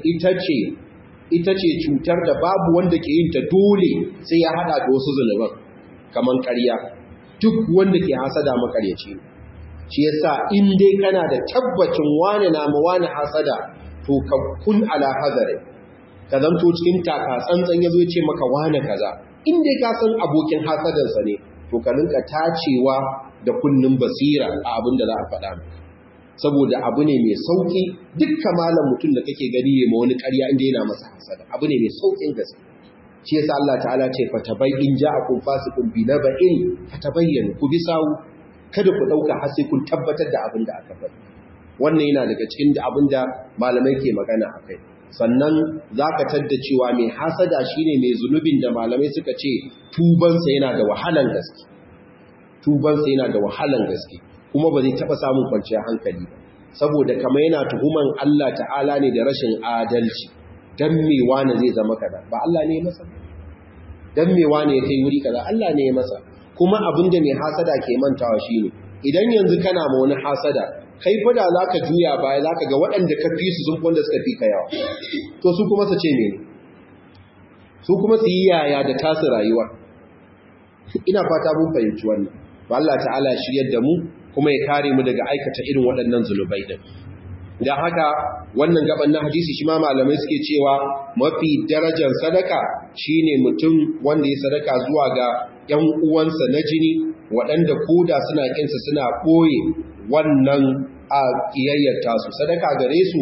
[SPEAKER 1] ita ce cutar da babu wanda ke yin ta dole sai ya hada da wasu zunuban, kaman ƙarya. Duk wanda ke hasada makaryaci. Shi yasa in dai kana da tabbacin wane na ma wane hasada, to ka kun ala hazari, ka zanto cikin taka tsantsan yazo ya ce maka wane kaza. In dai ka san abokin hasadansa ne, to ka rinka tacewa da kunnin basira a abin da za a faɗa maka, saboda abu ne mai sauki. Dukkan malam mutum da kake gani ya ma wani ƙarya inda yana masa hasada, abu ne mai saukin gaske. Shi yasa Allah ta'ala ce fatabayyin ja'akum fasiqun bi naba'in fatabayyanu, ku bi sawu, kada ku dauka har sai kun tabbatar da abin da aka faɗi. Wannan yana daga cikin abin da malamai ke magana akai. Sannan zaka tadda cewa mai hasada shine mai zunubin da malamai suka ce tubansa yana da wahalan gaske. Tubansa yana da wahalan gaske, kuma ba zai taba samun kwanciyar hankali ba, saboda kamar yana tuhuman Allah ta'ala ne da rashin adalci. Dan me wani zai zama kaza? Ba Allah ne ya masa? Dan me wani ya kai wuri kaza? Allah ne ya masa. Kuma abinda mai hasada ke mantawa shine idan yanzu kana ma wani hasada, kai fa da zaka juya baya zaka ga waɗanda ka fi su sun wanda suka fi ka yawa. To su kuma su ce me? Su kuma su yi yaya da tasu rayuwa. Ina fata mun fahimci wannan. Ba Allah ta'ala ya shiryar da mu kuma ya kare mu daga aikata irin waɗannan zulubai din. Da haka wannan gaban na hadisi shi ma malamai suke cewa mafi darajar sadaka shine mutum wanda ya sadaka zuwa ga ƴan uwansa na jini, waɗanda koda suna kinsa suna ɓoye wannan a kiyayyar tasu. Sadaka gare su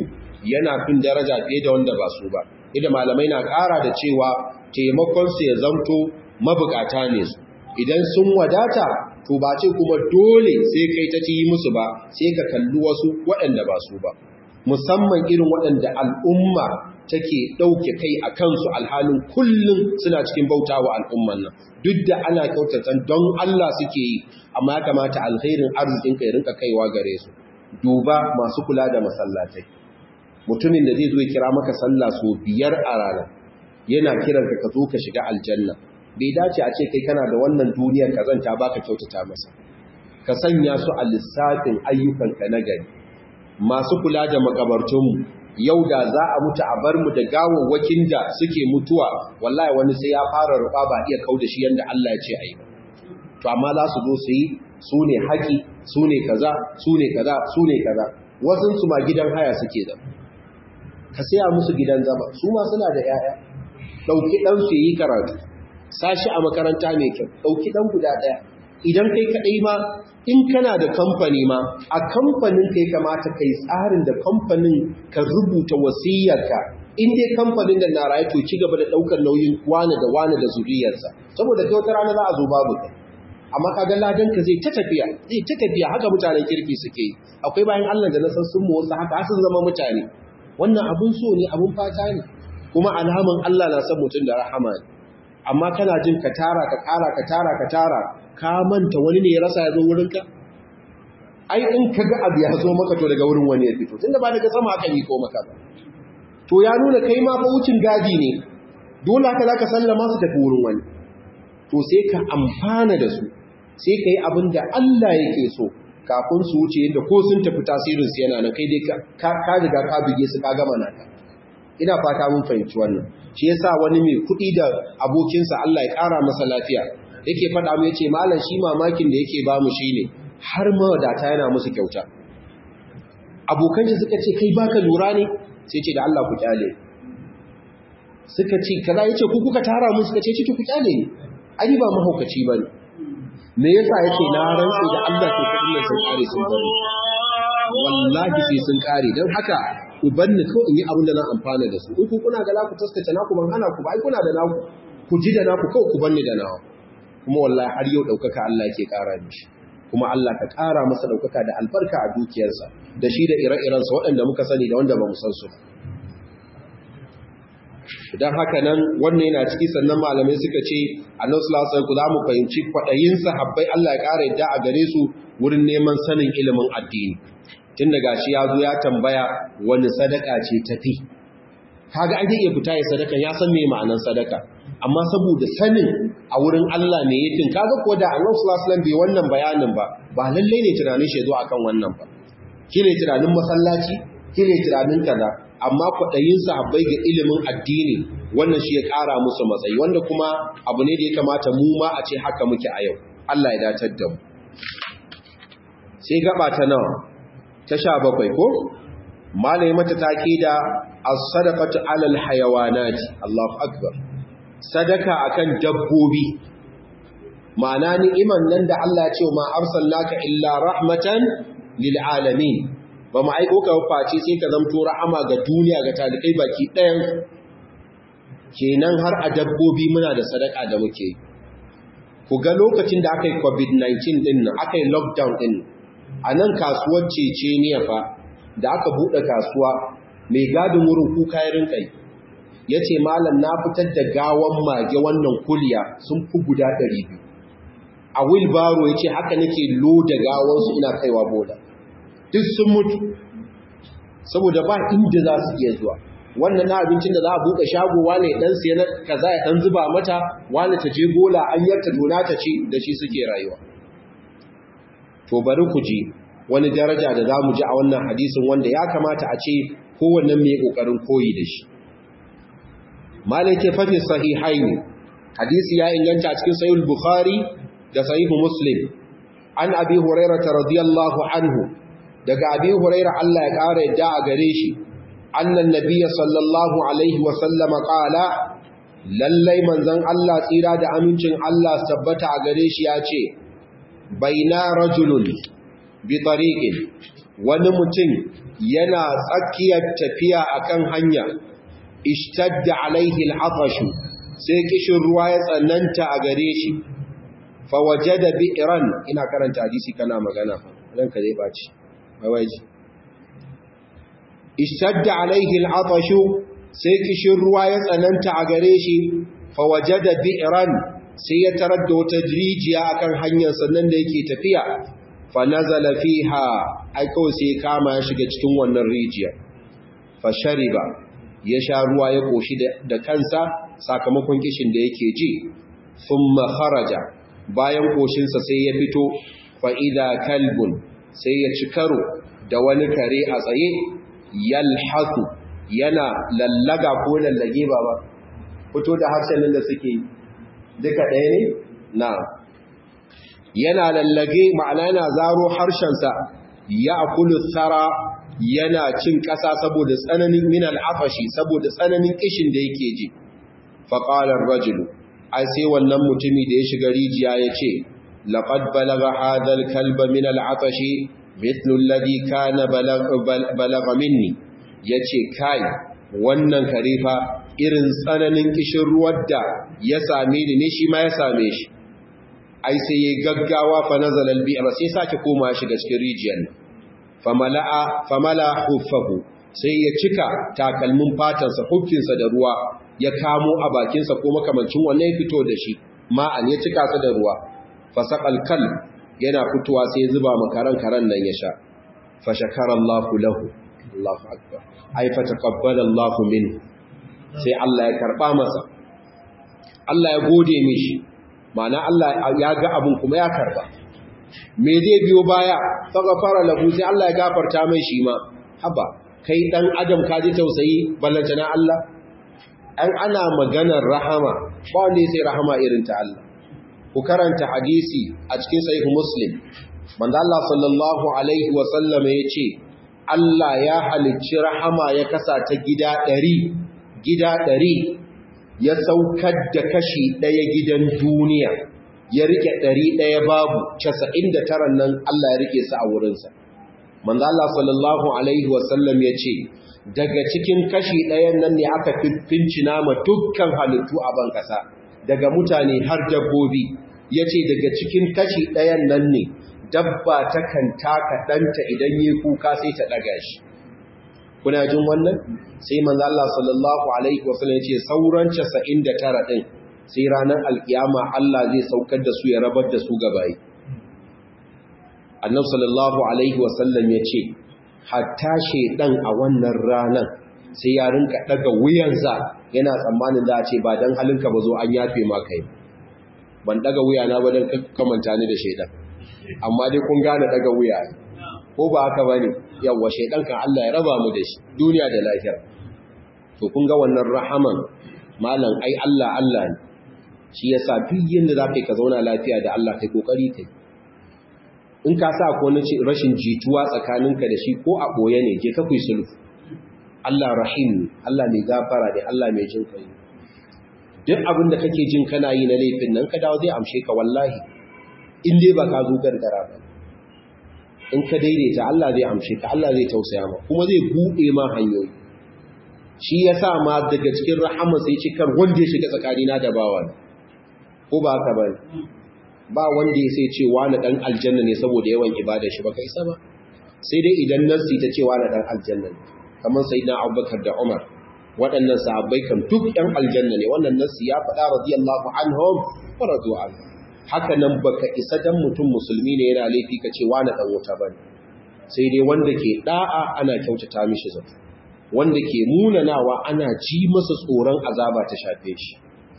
[SPEAKER 1] yana fin daraja fiye da wanda ba su ba. Idan malamai na ƙara da cewa taimakonsu ya zamto mabukata ne su. Idan sun wadata, to ba ce kuma dole sai kai ta ci musu ba, sai ka kalli wasu waɗanda ba su ba. Musamman irin waɗanda al'umma take ɗauke kai a kansu alhalin kullum suna cikin bauta wa al'umman nan. Duk da ana kyautatan don Allah suke yi, amma ya kamata alkhairin arzikin kai rinka kaiwa gare su. Duba masu kula da masallatai. Mutumin da zai zo ya kira maka sallah so 5 a rana, yana kiran ka zo ka shiga aljanna. Bai dace a ce kai kana da wannan duniyar kazanta baka kyautata masa. Ka sanya su a lissafin ayyukanka na gari. Masu kula da makabartunmu, yau da za a mutu a bar mu da gawawwakin da suke mutuwa, wallahi wani sai ya fara ruba ba iya kauda shi yanda Allah ya ce ayi ba. To amma za su zo su yi, su ne haƙi, su ne kaza, su ne kaza, su ne kaza. Wasun su ma gidan haya suke da. Ka saya musu gidan zama, su ma suna da 'ya'ya. Dauki dan su yi karatu. Sashi a makaranta mai kyau, dauki dan guda daya. Idan kai kadai ma, in kana da kamfani ma, a kamfanin kai kamata kai tsarin da kamfanin ka rubuta wasiyarka. In dai kamfanin da na rayu to ci gaba da daukar nauyin wani da zuriyarsa. Saboda kai wata rana za a zo babu kai. Amma kaga ladan ka zai ta tafiya haka mutanen kirki suke yi. Akwai bayan Allah da na san sun mu wasu haka sun zama mutane. Wannan abun so ne, abun fata ne. Kuma alhamin Allah na san mutum da rahama ne. Amma kana jin ka tara ka manta wani ne ya rasa ya zo wurinka? Ai in ka ga abu ya zo maka to daga wurin wani ya fito, tunda ba daga sama aka yi ko maka ba. To ya nuna kai ma fa wucin gadi ne, dole haka za ka sallama su tafi wurin wani. To sai ka amfana da su, sai ka yi abin da Allah yake so kafin su wuce yadda ko sun tafi tasirinsu yana nan kai dai ka riga ka bige su ka gama naka. Ina fata mun fahimci wannan. Shi yasa wani mai kuɗi da abokinsa Allah ya ƙara masa lafiya yake faɗa mu yace malam shi mamakin da yake ba mu shine har mawadata yana musu kyauta. Abokan shi suka ce kai baka lura ne? Sai ce da Allah ku kyale. Suka ce kaza yace ku kuka tara mu, suka ce ci ku kyale ni. Ai ba mahaukaci bane. Me yasa yace na rantsi da Allah to kudin sun kare sun bari. Wallahi sai sun kare dan haka ku banni ko in yi abin da na amfana da su. In ku kuna ga la ku taskace naku ban hana ku ba, ai kuna da naku. Ku ji da naku kawai ku banni da nawa. Kuma wallahi har yau daukaka Allah yake kara mishi. Kuma Allah ka kara masa daukaka da albarka a dukiyarsa da shi da ire-irensa waɗanda muka sani da wanda ba mu san su. Dan haka nan wannan yana ciki, sannan malamai suka ce Annabi sallallahu alaihi wasallam za mu fahimci kwadayin sahabbai Allah ya kara yadda a gare su wurin neman sanin ilimin addini. Tun da gashi ya zo ya tambaya wani sadaka ce tafi. Kaga an iya fita ya sadaka, ya san me ma'anar sadaka, amma saboda sanin a wurin Allah ne yake, kaga ko da Annabi sallallahu alaihi wasallam bai wannan bayanin ba lalle ne tunanin shi zo akan wannan ba. Kine tunanin masallaci, kine tunanin kaza, amma kwadayin sahabbai ga ilimin addini wannan shi ya kara musu matsayi, wanda kuma abu ne da ya kamata mu ma a ce haka muke a yau. Allah ya datar da mu. Sai gaba ta nawa? Ta 17 ko? Malai mata take da as-sadaqatu 'ala al-hayawanati. Allahu akbar. Sadaka akan dabbobi. Ma'ana ni'iman nan da Allah ya ce ma arsalnaka illa rahmatan lil alamin. Ba mu aiko ka face sai ka zamto rahama ga duniya ga talikai baki ɗayan. Kenan har a dabbobi muna da sadaka da muke. Ku ga lokacin da aka yi COVID-19 din nan, aka yi lockdown din. A nan kasuwar Ceceniya fa da aka buɗe kasuwa, mai gadin wurin kuka ya rinka yi. Ya ce malam na fitar da gawan mage wannan kuliya sun fi guda 200. A wilbaro ya ce haka nake loda gawansu ina kaiwa boda. Duk sun mutu saboda ba inda za su iya zuwa. Wannan na abincin da za a buɗe shago wane ɗan siya na kaza ya ɗan zuba mata, wane ta je bola an yarta dona ta ci da shi suke rayuwa. To bari ku ji wani daraja da za mu ji a wannan hadisin wanda ya kamata a ce kowannen mai ƙoƙarin koyi da shi. Malai ce fafi sahihaini, hadisi ya inganta a cikin sahih Bukhari da sahih Muslim. An Abi Hurairah radiyallahu anhu, daga Abi Hurairah Allah ya ƙara yadda a gare shi, annan nabiyya sallallahu alaihi wa sallama qala, lallai manzon Allah tsira da amincin Allah tabbata a gare shi ya ce, baina rajulun bi tariqin, wani mutum yana tsakiyar tafiya akan hanya ishtadda alaihi al'atashu sai kishin ruwa ya tsananta a gare shi fa wajada bi'ran ina karanta hadisi kana magana ranka zai baci waje ishtadda alaihi al'atashu sai kishin ruwa ya tsananta a gare shi fa wajada bi'ran sai ya tarar da wata rijiya akan hanyar sannan da yake tafiya fa nazala fiha ai kawai sai kama ya shiga cikin wannan rijiya fa shariba ya sha ruwa ya koshi da kansa sakamakon kishin da yake ji thumma kharaja bayan koshinsa sai ya fito fa idha kalbun sai ya ci karo da wani kare a tsaye yalhasu yana lallaga ko lallage ba fito da harshen da suke duka ɗaya ne na yana lallage ma'ana yana zaro harshensa ya akulu tsara yana cin ƙasa saboda tsananin minal afashi saboda tsananin kishin da yake ji faƙalar rajulu ai sai wannan mutumi da ya shiga rijiya ya ce laƙad balaga hadal kalba minal afashi mitlu alladhi kana balaga minni yace kai wannan karifa irin tsananin kishin ruwan da ya same ni ne shi ma ya same shi ai sai ya gaggawa fa nazala al-bi'ra sai sake koma shiga cikin rijiyar famala huffahu sai ya cika takalmin fatansa huffinsa da ruwa ya kamo a bakinsa ko makamancin wannan ya fito da shi ma'an ya cika sa da ruwa fasaqal kal yana fitowa sai ya zuba makaran karan nan ya sha fa shakara Allahu lahu Allahu akbar ai fa taqabbala Allahu minhu sai Allah ya karba masa Allah ya gode mishi ma'ana Allah ya ga abun kuma ya karba me zai biyo baya faghfara lahu sai Allah ya gafarta mai shi ma haba kai dan adam ka ji tausayi ballanta na Allah an ana maganar rahama ba wanda sai rahama irin ta Allah ku karanta hadisi a cikin sahih muslim manzo Allah sallallahu alaihi wa sallam yace Allah ya halicci rahama ya kasa ta gida 100 ya saukar da kashi ɗaya gidan duniya ya rike 100 babu 99 nan Allah ya rike su a wurinsa manzo Allah sallallahu alaihi wasallam yace daga cikin kashi ɗayan nan ne aka fincina ma dukkan halittu a ban kasa daga mutane har dabbobi yace daga cikin kashi ɗayan nan ne dabba ta kan taka danta idan yi kuka sai ta daga shi kuna jin wannan sai manzo Allah sallallahu alaihi wasallam yace sauran 99 din sai ranar alkiyama Allah zai saukar da su ya rabar da su gabayi annabi sallallahu alaihi wasallam yace hatta shedan a wannan ranan sai ya rinka daga wuyansa yana tsammanin za a ce ba dan halinka ba zo an yafe ma kai ban daga wuyana ba dan kamanta ni da shedan amma dai kun gane daga wuya ko ba haka bane yawa shedan kan Allah ya raba mu da shi duniya da lahira to kun ga wannan rahaman malam ai Allah ne shi yasa duk yanda zaka yi ka zauna lafiya da Allah kai kokari kai in ka sa ko nace rashin jituwa tsakaninka da shi ko a boye ne je ka kuyi sulhu Allah rahim Allah mai gafara ne Allah mai jin kai duk abin da kake jin kana yi na laifin nan ka dawo zai amshe ka wallahi in dai ba ka zo gargara ba in ka daidaita Allah zai amshe ka Allah zai tausaya ma kuma zai buɗe ma hanyoyi shi yasa ma daga cikin rahama sai cikar wanda ya shiga tsakanina da bawa ko ba haka bane ba wanda ya sai ce wani dan aljanna ne saboda yawan ibada shi baka isa ba sai dai idan nasi ta ce wani dan aljanna ne kamar sayyidina Abubakar da Umar waɗannan sahabbai kan duk ɗan aljanna ne wannan nasi ya faɗa radiyallahu anhum wa radu anhu haka nan baka isa dan mutum musulmi ne yana laifi ka ce wani dan wuta bane sai dai wanda ke da'a ana kyautata mishi zato wanda ke munanawa ana ji masa tsoron azaba ta shafe shi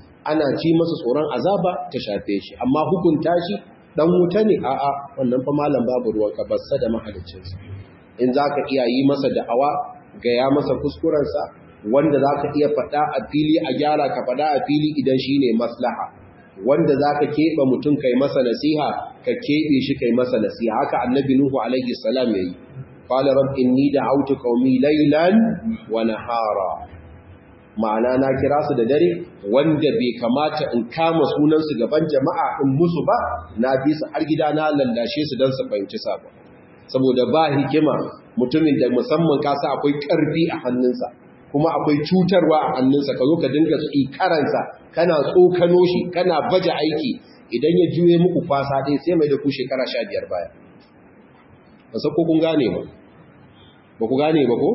[SPEAKER 1] amma hukunta shi dan wuta ne a'a wannan fa malam babu ruwanka bassa da mahaliccinsa in zaka iya yi masa da'awa ga ya masa kuskurensa wanda zaka iya faɗa a fili a gyara ka faɗa a fili idan shine maslaha wanda zaka keɓe mutum kai masa nasiha ka keɓe shi kai masa nasiha haka annabi nuhu alaihi salam yayi qala rabb inni da'awtu qaumi laylan wa nahara ma'ana na kira su da dare wanda bai kamata in kama sunan su gaban jama'a in musu ba na bi su har gida na lallashe su dan su fahimci sabo saboda ba hikima mutumin da musamman kasa akwai ƙarfi a hannunsa kuma akwai cutarwa a hannunsa ka zo ka dinga tsikaransa kana tsokano shi kana baje aiki idan ya juye muku kwasa ɗaya sai mai da ku shekara 15 baya ba sa ko kun gane ba ba ku gane ba ko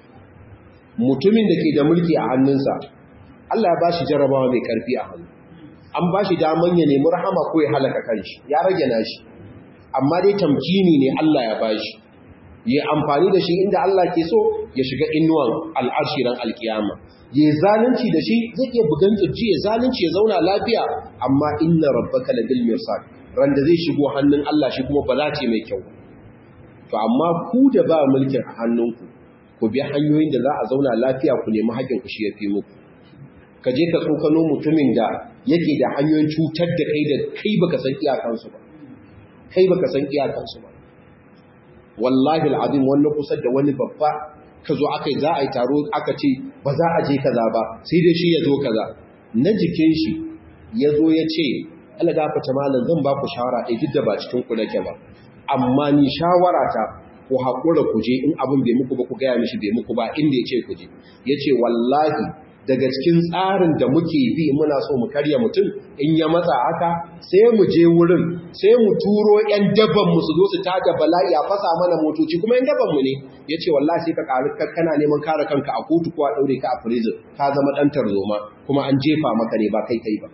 [SPEAKER 1] mutumin da ke da mulki a hannunsa Allah ya bashi jarabawa mai ƙarfi a hannu an bashi daman ya nemi rahama ko ya halaka kanshi ya rage nashi amma dai tamkini ne Allah ya bashi ya amfani da shi inda Allah ke so ya shiga inuwan al'arshiran alkiyama ya zalunci da shi zai iya bugan kirji ya zalunci ya zauna lafiya amma inna rabbaka labil mirsad ran da zai shigo hannun Allah shi kuma ba za ce mai kyau to amma ku da ba mulkin a hannunku ku bi hanyoyin da za a zauna lafiya ku nemi haƙin ku shi yafi muku ka je ka tsokano mutumin da yake da hanyoyin cutar da kai baka san iyakansu ba kai baka san iyakansu ba wallahi al'azim wannan kusa da wani babba ka zo aka yi za a yi taro aka ce ba za a je kaza ba sai dai shi ya zo kaza na jikin shi ya zo ya ce Allah gafata malam zan ba ku shawara ɗaya duk da ba cikin ku nake ba amma ni shawara ta ku haƙura ku je in abin bai muku ba ku gaya mishi bai muku ba inda ya ce ku je ya ce wallahi daga cikin tsarin da muke bi muna so mu karya mutum in ya matsa haka sai mu je wurin sai mu turo ƴan dabban mu su zo su tada bala'i a fasa mana motoci kuma ƴan dabban mu ne yace wallahi sai ka karu kana neman kare kanka a kotu ko a daure ka a prison ka zama dan tarzoma kuma an jefa maka ne ba kai ba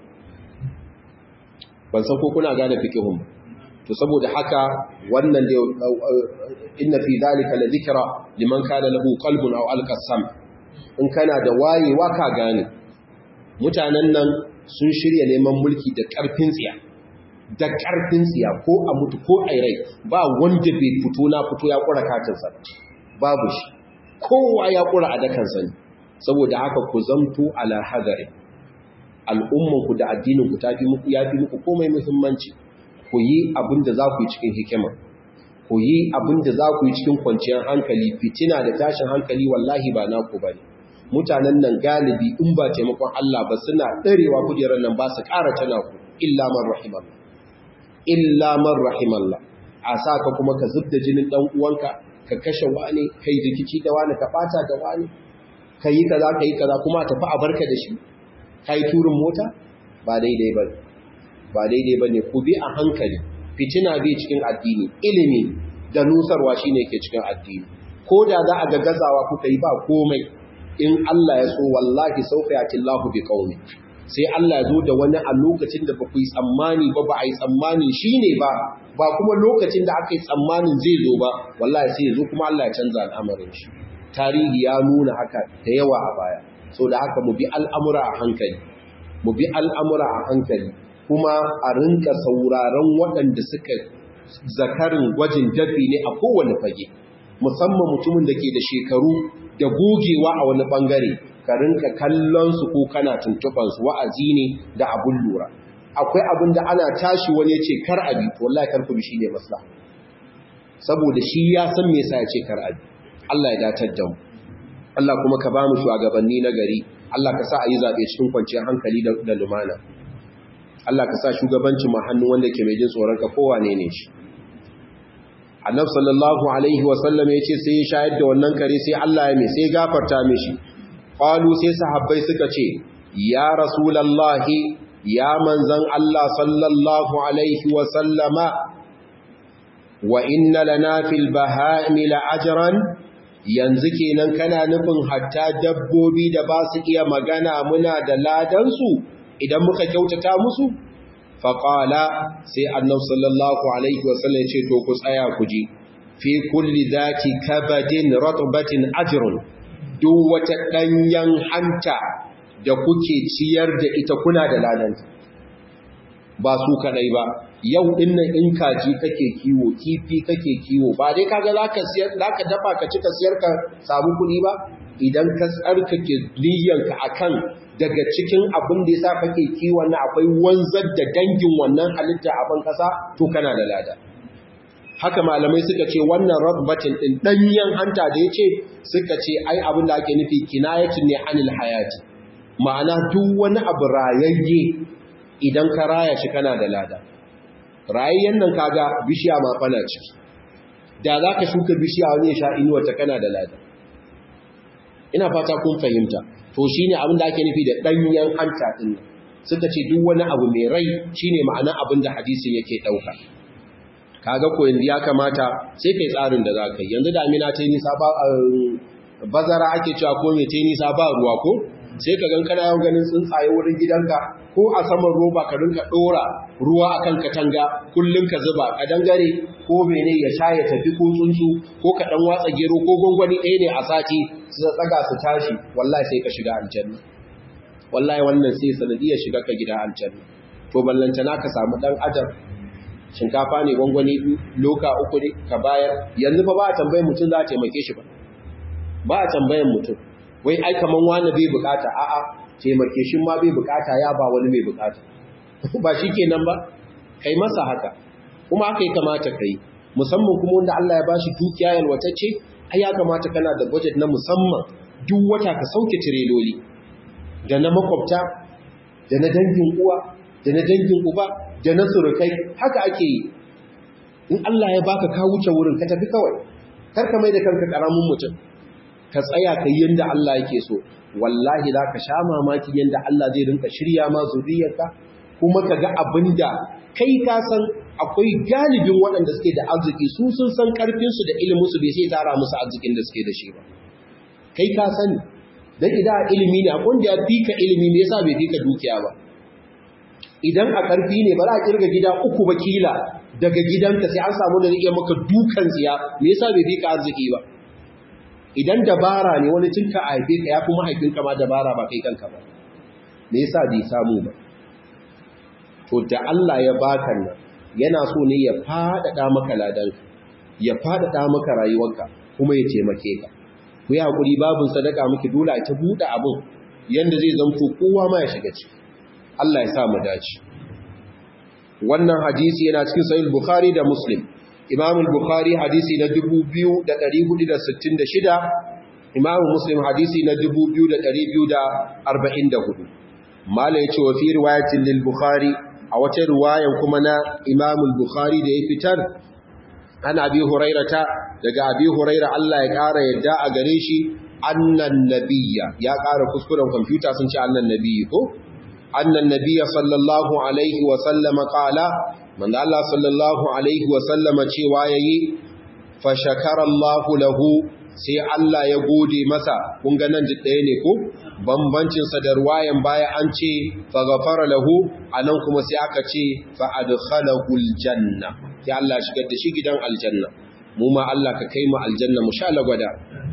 [SPEAKER 1] ban san ko kuna gane fikihun ba to saboda haka wannan da inna fi dhalika la dhikra liman kana lahu qalbun aw alqa sam in kana da wayewa ka gane mutanen nan sun shirya neman mulki da ƙarfin tsiya ko a mutu ko a rai ba wanda bai fito na fito ya ƙura katinsa babu shi kowa ya ƙura a dakansa ne saboda haka ku zamto ala hadari al'ummanku da addininku ya fi muku komai muhimmanci ku yi abin da za ku yi cikin hikima ku yi abin da za ku yi cikin kwanciyar hankali fitina da tashin hankali wallahi ba naku ba ne mutanen nan galibi in ba taimakon Allah ba suna ɗarewa kujerar nan ba su ƙara tana ku illa man rahimallah a sa ka kuma ka zub da jinin ɗan uwanka ka kashe wani kai rikici da wani ka ɓata da wani ka yi kaza kuma tafi a barka da shi ka yi turin mota ba daidai ba ne ku bi a hankali fitina bai cikin addini ilimi da nusarwa shine ke cikin addini ko da za a ga gazawa kuka yi ba komai in Allah ya so wallahi sauka ya killahu bi qaumi sai Allah ya zo da wani a lokacin da ba ku yi tsammani ba a yi tsammanin shine ba kuma lokacin da aka yi tsammanin zai zo ba wallahi sai ya zo kuma Allah ya canza al'amarin shi tarihi ya nuna haka da yawa a baya so da haka mu bi al'amura a hankali kuma a rinka sauraron waɗanda suka zakarin gwajin dafi ne a kowane fage musamman mutumin da ke da shekaru da gogewa a wani bangare ka rinka kallon su ko kana tuntuban su wa'azi ne da abun lura akwai abin da ana tashi wani ya ce kar abi to wallahi kar ku bi shine maslaha saboda shi ya san me yasa ya ce kar abi Allah ya datar da mu Allah kuma ka ba mu shugabanni na gari Allah ka sa a yi zabe cikin kwanciyar hankali da lumana Allah ka sa shugabanci ma hannu wanda ke mai jin tsoron ka kowane ne shi Annabi sallallahu alaihi wasallam yace sai ya shayar da wannan kare sai Allah ya mai sai gafarta mishi qalu sai sahabbai suka ce ya rasulullahi ya manzan Allah sallallahu alaihi wasallama wa inna lana fil baha'imi la ajran yanzu kenan kana nufin hatta dabbobi da ba su iya magana muna da ladan su idan muka kyautata musu faƙala sai annabi sallallahu alaihi wasallam ce to ku tsaya ku ji fi kulli zati kabadin ratbatin ajrun duk wata danyen hanta da kuke ciyar da ita kuna da ladanta ba su kadai ba yau din nan in kaji kake kiwo kifi kake kiwo ba dai kaga zaka dafa ka cika siyar ka samu kuɗi ba idan ka tsarkake niyyanka akan daga cikin abin da yasa kake kiwon na akwai wanzar da dangin wannan halitta a ban kasa to kana da lada haka malamai suka ce wannan rabbatin din danyen hanta da yace suka ce ai abin da ake nufi kinayatun ne anil hayati ma'ana duk wani abu rayayye idan ka raya shi kana da lada rayayyen nan kaga bishiya ma fana ciki da za ka shuka bishiya wani ya sha inuwa ta kana da lada. Ina fata kun fahimta. To shi ne abin da ake nufi da ɗanyen hanta ɗin nan. Suka ce duk wani abu mai rai shi ne ma'ana abin da hadisin yake ɗauka. Kaga ko yanzu ya kamata sai kai tsarin da za ka yi. Yanzu damina ta yi nisa ba bazara ake cewa ko mai ta yi nisa ba ruwa ko? Sai ka gan kana yawan ganin tsuntsaye wurin gidanka ko a saman roba ka rinka ɗora ruwa akan katanga kullum ka zuba ka dangare ko mene ya sha ya tafi ko tsuntsu ko ka ɗan watsa gero ko gwangwani ɗaya ne a sati su tsaga su tashi wallahi sai ka shiga aljanna. Wallahi wannan sai sanadiyar shiga ka gida aljanna. To ballantana ka samu ɗan adam shinkafa ne gwangwani loka 3 ne ka bayar yanzu fa ba a tambayin mutum za a taimake shi ba a tambayin mutum wai ai kaman wani bai bukata a'a taimake shi ma bai bukata ya ba wani mai bukata ba shikenan ba kai masa haka kuma haka ya kamata kai musamman kuma wanda Allah ya bashi dukiya yalwatacce ai ya kamata kana da budget na musamman duk wata ka sauke tireloli da na makwabta da na dangin uwa da na dangin uba da na surukai haka ake yi in Allah ya baka ka wuce wurin ka tafi kawai kar ka mai da kanka karamin mutum ka tsaya kai yanda Allah yake so wallahi za ka sha mamaki yanda Allah zai rinka shirya ma zuriyarka kuma ka ga abinda kai ka san akwai galibin waɗanda suke da arziki su sun san karfinsu da iliminsu bai sai tara musu arzikin da suke da shi ba kai ka sani dan idan ilimi ne akwai da ya fika ilimi me yasa bai fika dukiya ba idan a ƙarfi ne ba za a kirga gida 3 ba kila daga gidanka sai an samu da iya maka dukan tsiya me yasa bai fika arziki ba idan dabara ne wani cinka a haife ka ya fi mahaifinka ma dabara ba kai kanka ba me yasa bai samu ba to da Allah ya baka nan yana so ne ya faɗaɗa maka ladanka ya faɗaɗa maka rayuwarka kuma ya taimake ka ku yi hakuri babin sadaka miki dole a ta buɗe abin yanda zai zanto kowa ma ya shiga ciki Allah ya sa mu dace wannan hadisi yana cikin sahih bukhari da muslim imam al-bukhari hadisi na 2466 imam muslim hadisi na 2244 malai yace wa fi riwayatin lil bukhari a wata riwayan kuma na imam al-bukhari da ya fitar an abi hurairata daga abi huraira Allah ya kara yadda a gare shi annan nabiyya ya kara kuskuren kwamfuta sun ce annan nabiyyi ko annan nabiyya sallallahu alaihi wa sallama qala man Allah sallallahu alaihi wa sallama cewa yayi fa shakara Allah lahu sai Allah ya gode masa kun ga nan ɗaya ne ko bambancin sa da ruwayan baya an ce fa ghafara lahu anan kuma sai aka ce fa adkhalahu aljanna sai Allah ya shigar da shi gidan aljanna mu ma Allah ka kai mu aljanna mu sha lagwada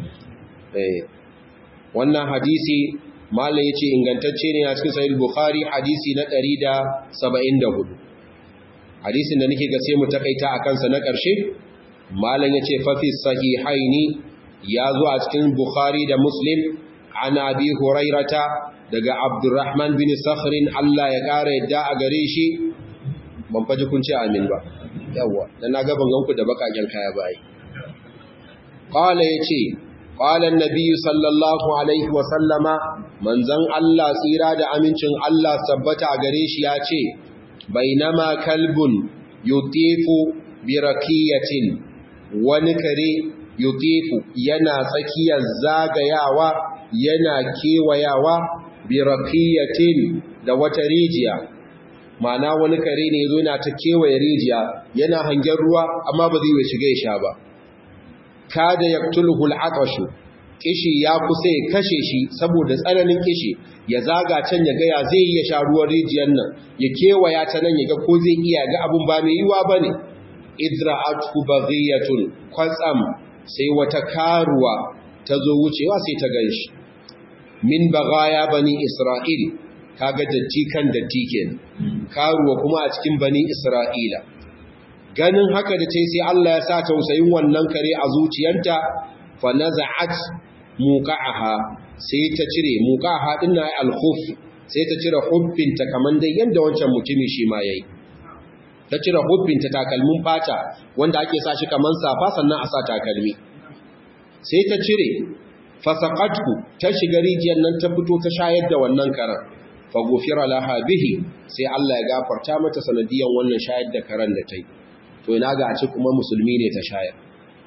[SPEAKER 1] wannan hadisi malai yace ingantacce ne a cikin sahih bukhari hadisi na 174 hadisin da nake ga sai mu takaita akan sa na ƙarshe malam yace fa fi sahihaini ya zo a cikin bukhari da muslim an abi hurairata daga abdurrahman bin sakhrin Allah ya kare yadda a gare shi ban faji kun ce amin ba yawa dan na ga bangan ku da bakaken kaya bai qala yace qala an-nabi sallallahu alaihi wa sallama manzon Allah tsira da amincin Allah sabbata a gare shi yace bainama kalbun yutifu bi rakiyatin wani kare yutifu yana tsakiyar zagayawa yana kewayawa bi rakiyatin da wata rijiya ma'ana wani kare ne yazo yana ta kewaye rijiya yana hangen ruwa amma ba zai shiga ya sha ba kada yaqtuluhu al-atashu kishi ya kusa ya kashe shi saboda tsananin kishi ya zaga can ya ga ya zai iya sha ruwan rijiyar nan ya kewaya ta nan ya ga ko zai iya ga abun ba mai yiwa bane idra'atu baghiyatun qatsam sai wata karuwa ta zo wucewa sai ta ganshi min baghaya bani isra'il kaga datti kan datti kenan karuwa kuma a cikin bani isra'ila ganin haka da tai sai Allah ya sa tausayin wannan kare a zuciyarta fa naza'at muqa'aha sai ta cire muqa'aha dinna al-khuf sai ta cire hubbinta kaman dai yanda wancan mutumi shi ma yayi ta cire hubbinta takalmin fata wanda ake sa shi kaman safa sannan a sa takalmi sai ta cire fasaqatku ta shiga rijiyar nan ta fito ta shayar da wannan karan fa gufira laha bihi sai Allah ya gafarta mata sanadiyan wannan shayar da karan da tai to ina ga a ce kuma musulmi ne ta shayar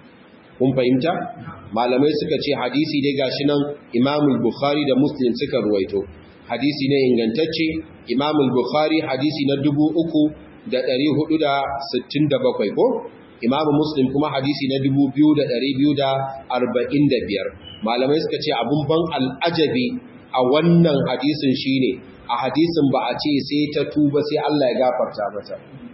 [SPEAKER 1] kun fahimta malamai suka ce hadisi dai gashi nan Imam Bukhari da Muslim suka ruwaito hadisi ne ingantacce Imam Bukhari hadisi na 3467 ko Imam Muslim kuma hadisi na 2245 malamai suka ce abun ban al'ajabi a wannan hadisin shine a hadisin ba a ce sai ta tuba sai Allah ya gafarta mata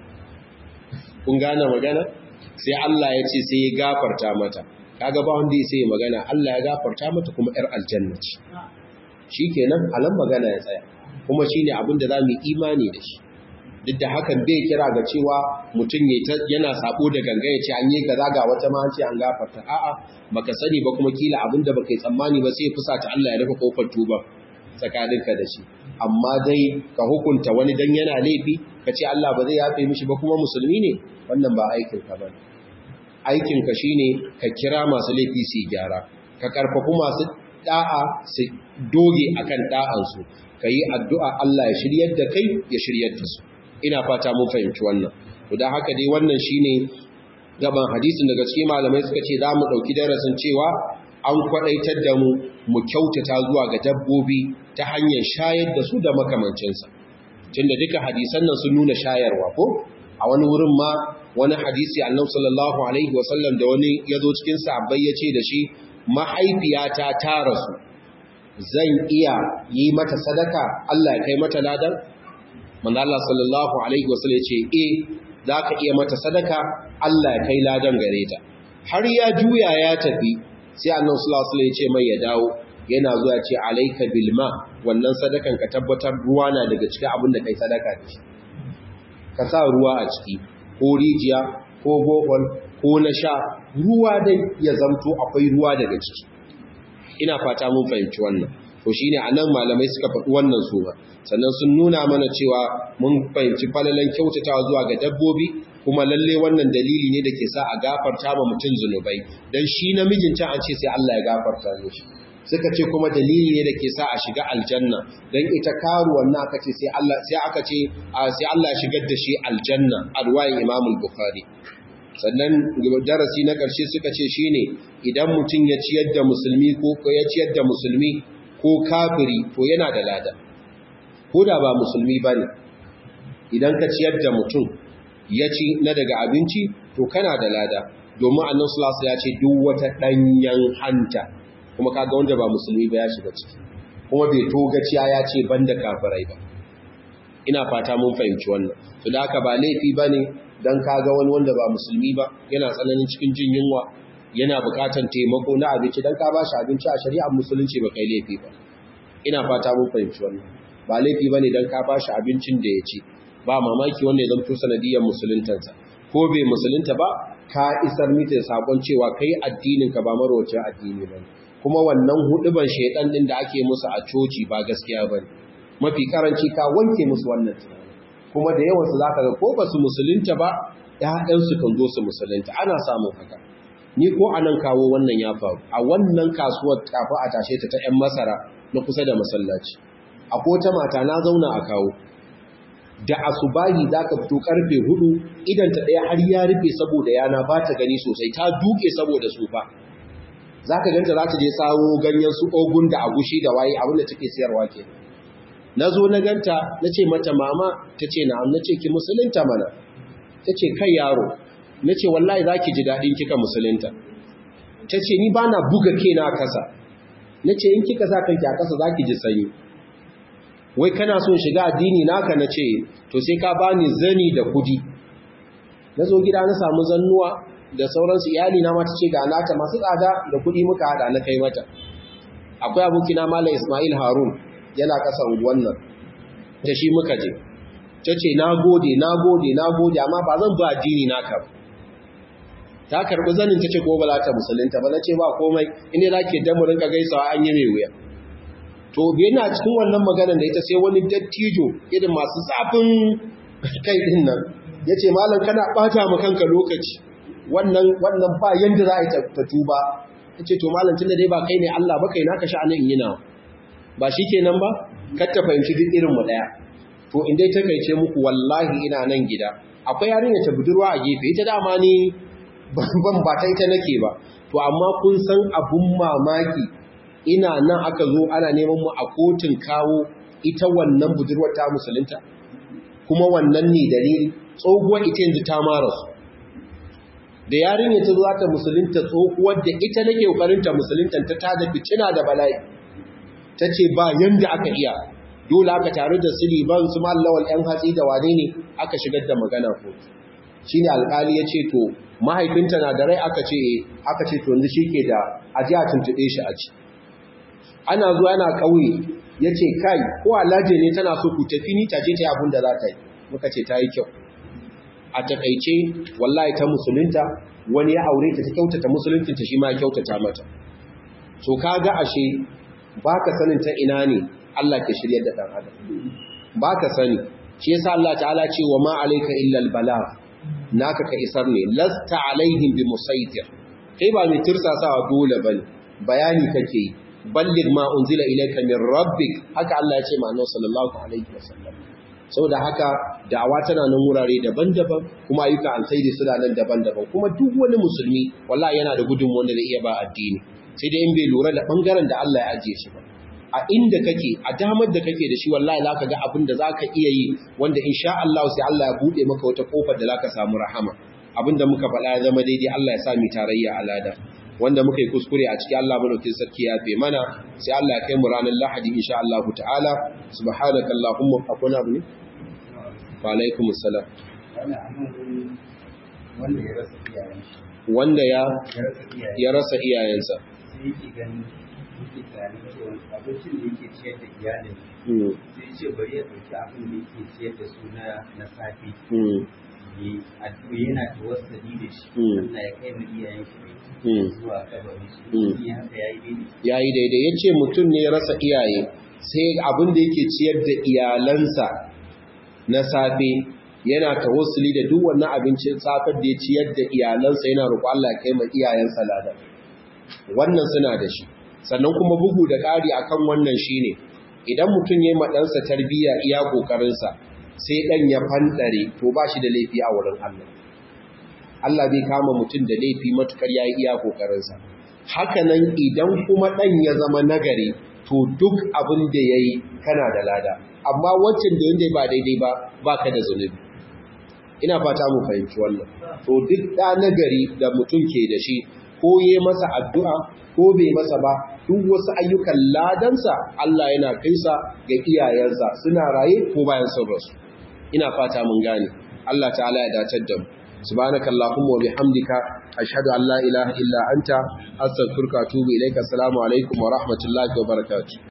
[SPEAKER 1] kun gane magana sai Allah ya ce sai ya gafarta mata kaga ba wanda sai ya magana Allah ya gafarta mata kuma yar aljanna ce shikenan alan magana ya tsaya kuma shine abin da zamu imani da shi duk da hakan bai kira ga cewa mutum yana sabo da ganga ya ce an yi kaza ga wata ma ce an gafarta a'a baka sani ba kuma kila abinda baka yi tsammani ba sai fusata Allah ya rufe kofar tuba tsakaninka da shi amma dai ka hukunta wani dan yana laifi ka ce Allah ba zai yafe mishi ba kuma musulmi ne wannan ba aikin ka bane aikin ka shine ka kira masu laifi su gyara ka karfafu masu da'a su doge akan da'ansu ka yi addu'a Allah ya shiryar da kai ya shiryar da su ina fata mun fahimci wannan to dan haka dai wannan shine gaban hadisin daga cikin malamai suka ce za mu dauki darasin cewa an kwadaitar da mu kyautata zuwa ga dabbobi ta hanyar shayar da su da makamancinsa tunda duka hadisan nan sun nuna shayarwa ko a wani wurin ma wani hadisi Annabi sallallahu alaihi wasallam da wani yazo cikin sahabbai yace da shi mahaifiyata ta rasu zan iya yi mata sadaka Allah ya kai mata ladan manzo Allah sallallahu alaihi wasallam yace zaka iya mata sadaka Allah ya kai ladan gare ta har ya juya ya tafi sai Annabi sallallahu alaihi wasallam yace mai ya dawo yana zuwa ce alayka bil ma wannan sadakan ka tabbatar ruwa na daga cikin abin da kai sadaka da shi ka sa ruwa a ciki ko rijiya ko bohol ko na sha ruwa dai ya zamto akwai ruwa daga ciki ina fata mun fahimci wannan to shine anan malamai suka faɗi wannan sura sannan sun nuna mana cewa mun fahimci falalan kyautatawa zuwa ga dabbobi kuma lalle wannan dalili ne da ke sa a gafarta ma mutum zunubai dan shi namijin can an ce sai Allah ya gafarta mishi suka ce kuma dalili ne da ke sa a shiga aljanna dan ita karuwan nan aka ce sai Allah ya shigar da shi aljanna a ruwayin Imam Bukhari sannan darasi na ƙarshe suka ce shine idan mutum ya ciyar da musulmi ko ya ciyar da musulmi ko kafiri to yana da lada ko da ba musulmi bane idan ka ciyar da mutum ya ci na daga abinci to kana da lada domin Annabi sallallahu alaihi wasallam ya ce duk wata danyen hanta kuma kaga wanda ba musulmi ba ya shiga ciki kuma bai togaciya ya ce banda kafirai ba ina fata mun fahimci wannan to da haka ba laifi bane dan kaga wani wanda ba musulmi ba yana tsananin cikin jin yunwa yana bukatan taimako na abinci dan ka bashi abinci a shari'ar musulunci ba kai laifi ba ina fata mun fahimci wannan ba laifi bane dan ka bashi abincin da ya ci ba mamaki wanda ya zanto sanadiyar musuluntansa ko bai musulunta ba ka isar mita sakon cewa kai addinin ka ba marwacin addini bane kuma wannan huduban shedan din da ake musu a coci ba gaskiya bane mafi karanci ka wanke musu wannan tunani kuma da yawan su zaka ga ko ba su musulunta ba ƴaƴan su kan zo su musulunta ana samun haka ni ko anan kawo wannan ya faru a wannan kasuwar kafa a tashe ta ƴan masara na kusa da masallaci akwai wata mata na zauna a kawo da asubahi zaka fito karfe 4 idan ta daya har ya rufe saboda yana ba ta gani sosai ta duke saboda sufa zaka ganta za ta je sawo ganyen su ogun da agushi da waye abin da take siyarwa ke nazo na ganta nace mata mama tace na'am nace ki musulunta mana tace kai yaro nace wallahi zaki ji dadin kika musulunta tace ni bana buga kena kasa nace in kika sa kanki a kasa zaki ji sanyi wai kana son shiga addini naka nace to sai ka bani zani da kudi nazo gida na samu zannuwa da sauransu iyali na mata ce ga nata masu tsada da kudi muka hada na kai mata akwai abokina Malam Ismail Harun yana kasan wannan da shi muka je tace nagode amma ba zan ba addini naka ba ta karbi zanin tace ko ba za ta musulunta ba nace ba komai inda zake da mu rinka gaisawa an yi mai wuya to yana cikin wannan maganar da ita sai wani dattijo irin masu zafin kai din nan yace malam kana bata mu kanka lokaci wannan ba yanda za a yi ta tuba tace to malam tunda dai ba kai ne Allah ba kai naka sha'anin in yana ba shikenan ba kar ta fahimci duk irin mu daya to in dai ta kaice muku wallahi ina nan gida akwai yarinya ta budurwa a gefe ita dama ni ban ba ta ita nake ba. To amma kun san abun mamaki, ina nan aka zo ana neman mu a kotun kawo ita wannan budurwar ta musulunta, kuma wannan ne dalili. Tsohuwar ita yanzu ta mara su, da yarinya ta zo ta musulunta, tsohuwar da ita nake kokarin ta musulunta ta tada fitina da bala'i, ta ce ba yanda aka iya, dole aka taru da siliban su mallawal yan hatsi da wane ne aka shigar da magana kotu. Shine alƙali ya ce to mahaifinta na da rai, aka ce to yanzu shike da aje a tuntube shi a ci. Ana zuwa yana kauye, ya ce kai ko alaje ne tana so ku tafi ni ta je ta yi abin da za ta yi. Muka ce ta yi kyau. A takaice wallahi ta musulunta, wani ya aure ta kyautata musuluncinta, shi ma ya kyautata mata. To kaga ashe baka sanin ta ina ne Allah ke shiryar da dan adam, baka sani. Shi yasa Allah ta'ala ce wa ma alayka illa al-balagh, naka ka isar ne, lasta alaihim bi musaitir, kai ba mai tursasawa dole bane, bayani kake yi. Balligh ma unzila ilayka min rabbik, haka Allah ya ce ma Annabi sallallahu alaihi wasallam. Saboda haka da'awa tana nan wurare daban-daban, kuma ayyuka alkhairi suna nan daban-daban, kuma duk wani musulmi wallahi yana da gudunmuwa da zai iya ba addini, sai dai in bai lura da bangaren da Allah ya ajiye shi ba. A inda kake, a damar da kake da shi, wallahi za ka ga abin da za ka iya yi, wanda insha Allah sai Allah ya buɗe maka wata ƙofar da za ka samu rahama. Abin da muka faɗa ya zama daidai, Allah ya sa mu tarayya alada. Wanda muka yi kuskure a cikin Allah madaukakin sarki ya fe mana, sai Allah ya kai mu ranar Lahadi insha Allah ta'ala. Subhanaka Allahumma akuna abu ne? Wa alaikum assalam. Wanda ya rasa iyayensa.
[SPEAKER 2] Sai yake ganin yake tunanin cewa abincin da yake ciyar da iyalin, sai ce bari ya ɗauki abin da yake ciyar da su na safe, yana tawassali da shi, Allah ya kai mu iyayen shi zuwa kabari su, ya haka yayi
[SPEAKER 1] daidai. Ya ce mutum ne ya rasa iyaye, sai abin da yake ciyar da iyalansa na safe yana tawassuli da duk wannan abincin safar da ya ciyar da iyalansa, yana roƙo Allah ya kai mu iyayensa lada. Wannan suna da shi. Sannan kuma bugu da ƙari akan wannan shine, idan mutum ya yi maɗansa tarbiyya iya ƙoƙarinsa, sai ɗan ya fanɗare, to ba shi da laifi a wurin Allah. Allah bai kama mutum da laifi matukar ya yi iya ƙoƙarinsa. Haka nan idan kuma ɗan ya zama nagari, to duk abin da ya yi kana da lada. Amma waccan da yadda ba daidai ba ka da zunubi. Ina fata mu fahimci wannan. To duk ɗa nagari da mutum ke da shi, ko yi masa addu'a ko bai masa ba, duk wasu ayyukan ladansa Allah yana kaisa ga iyayensa, suna raye ko bayan sun rasu. Ina fata mun gane. Allah ta'ala ya dacar da mu. Subhanaka Allahumma wa bihamdika, ashhadu an la ilaha illa anta, astaghfiruka wa atubu ilayka. Assalamu alaikum wa rahmatullahi wa barakatuh.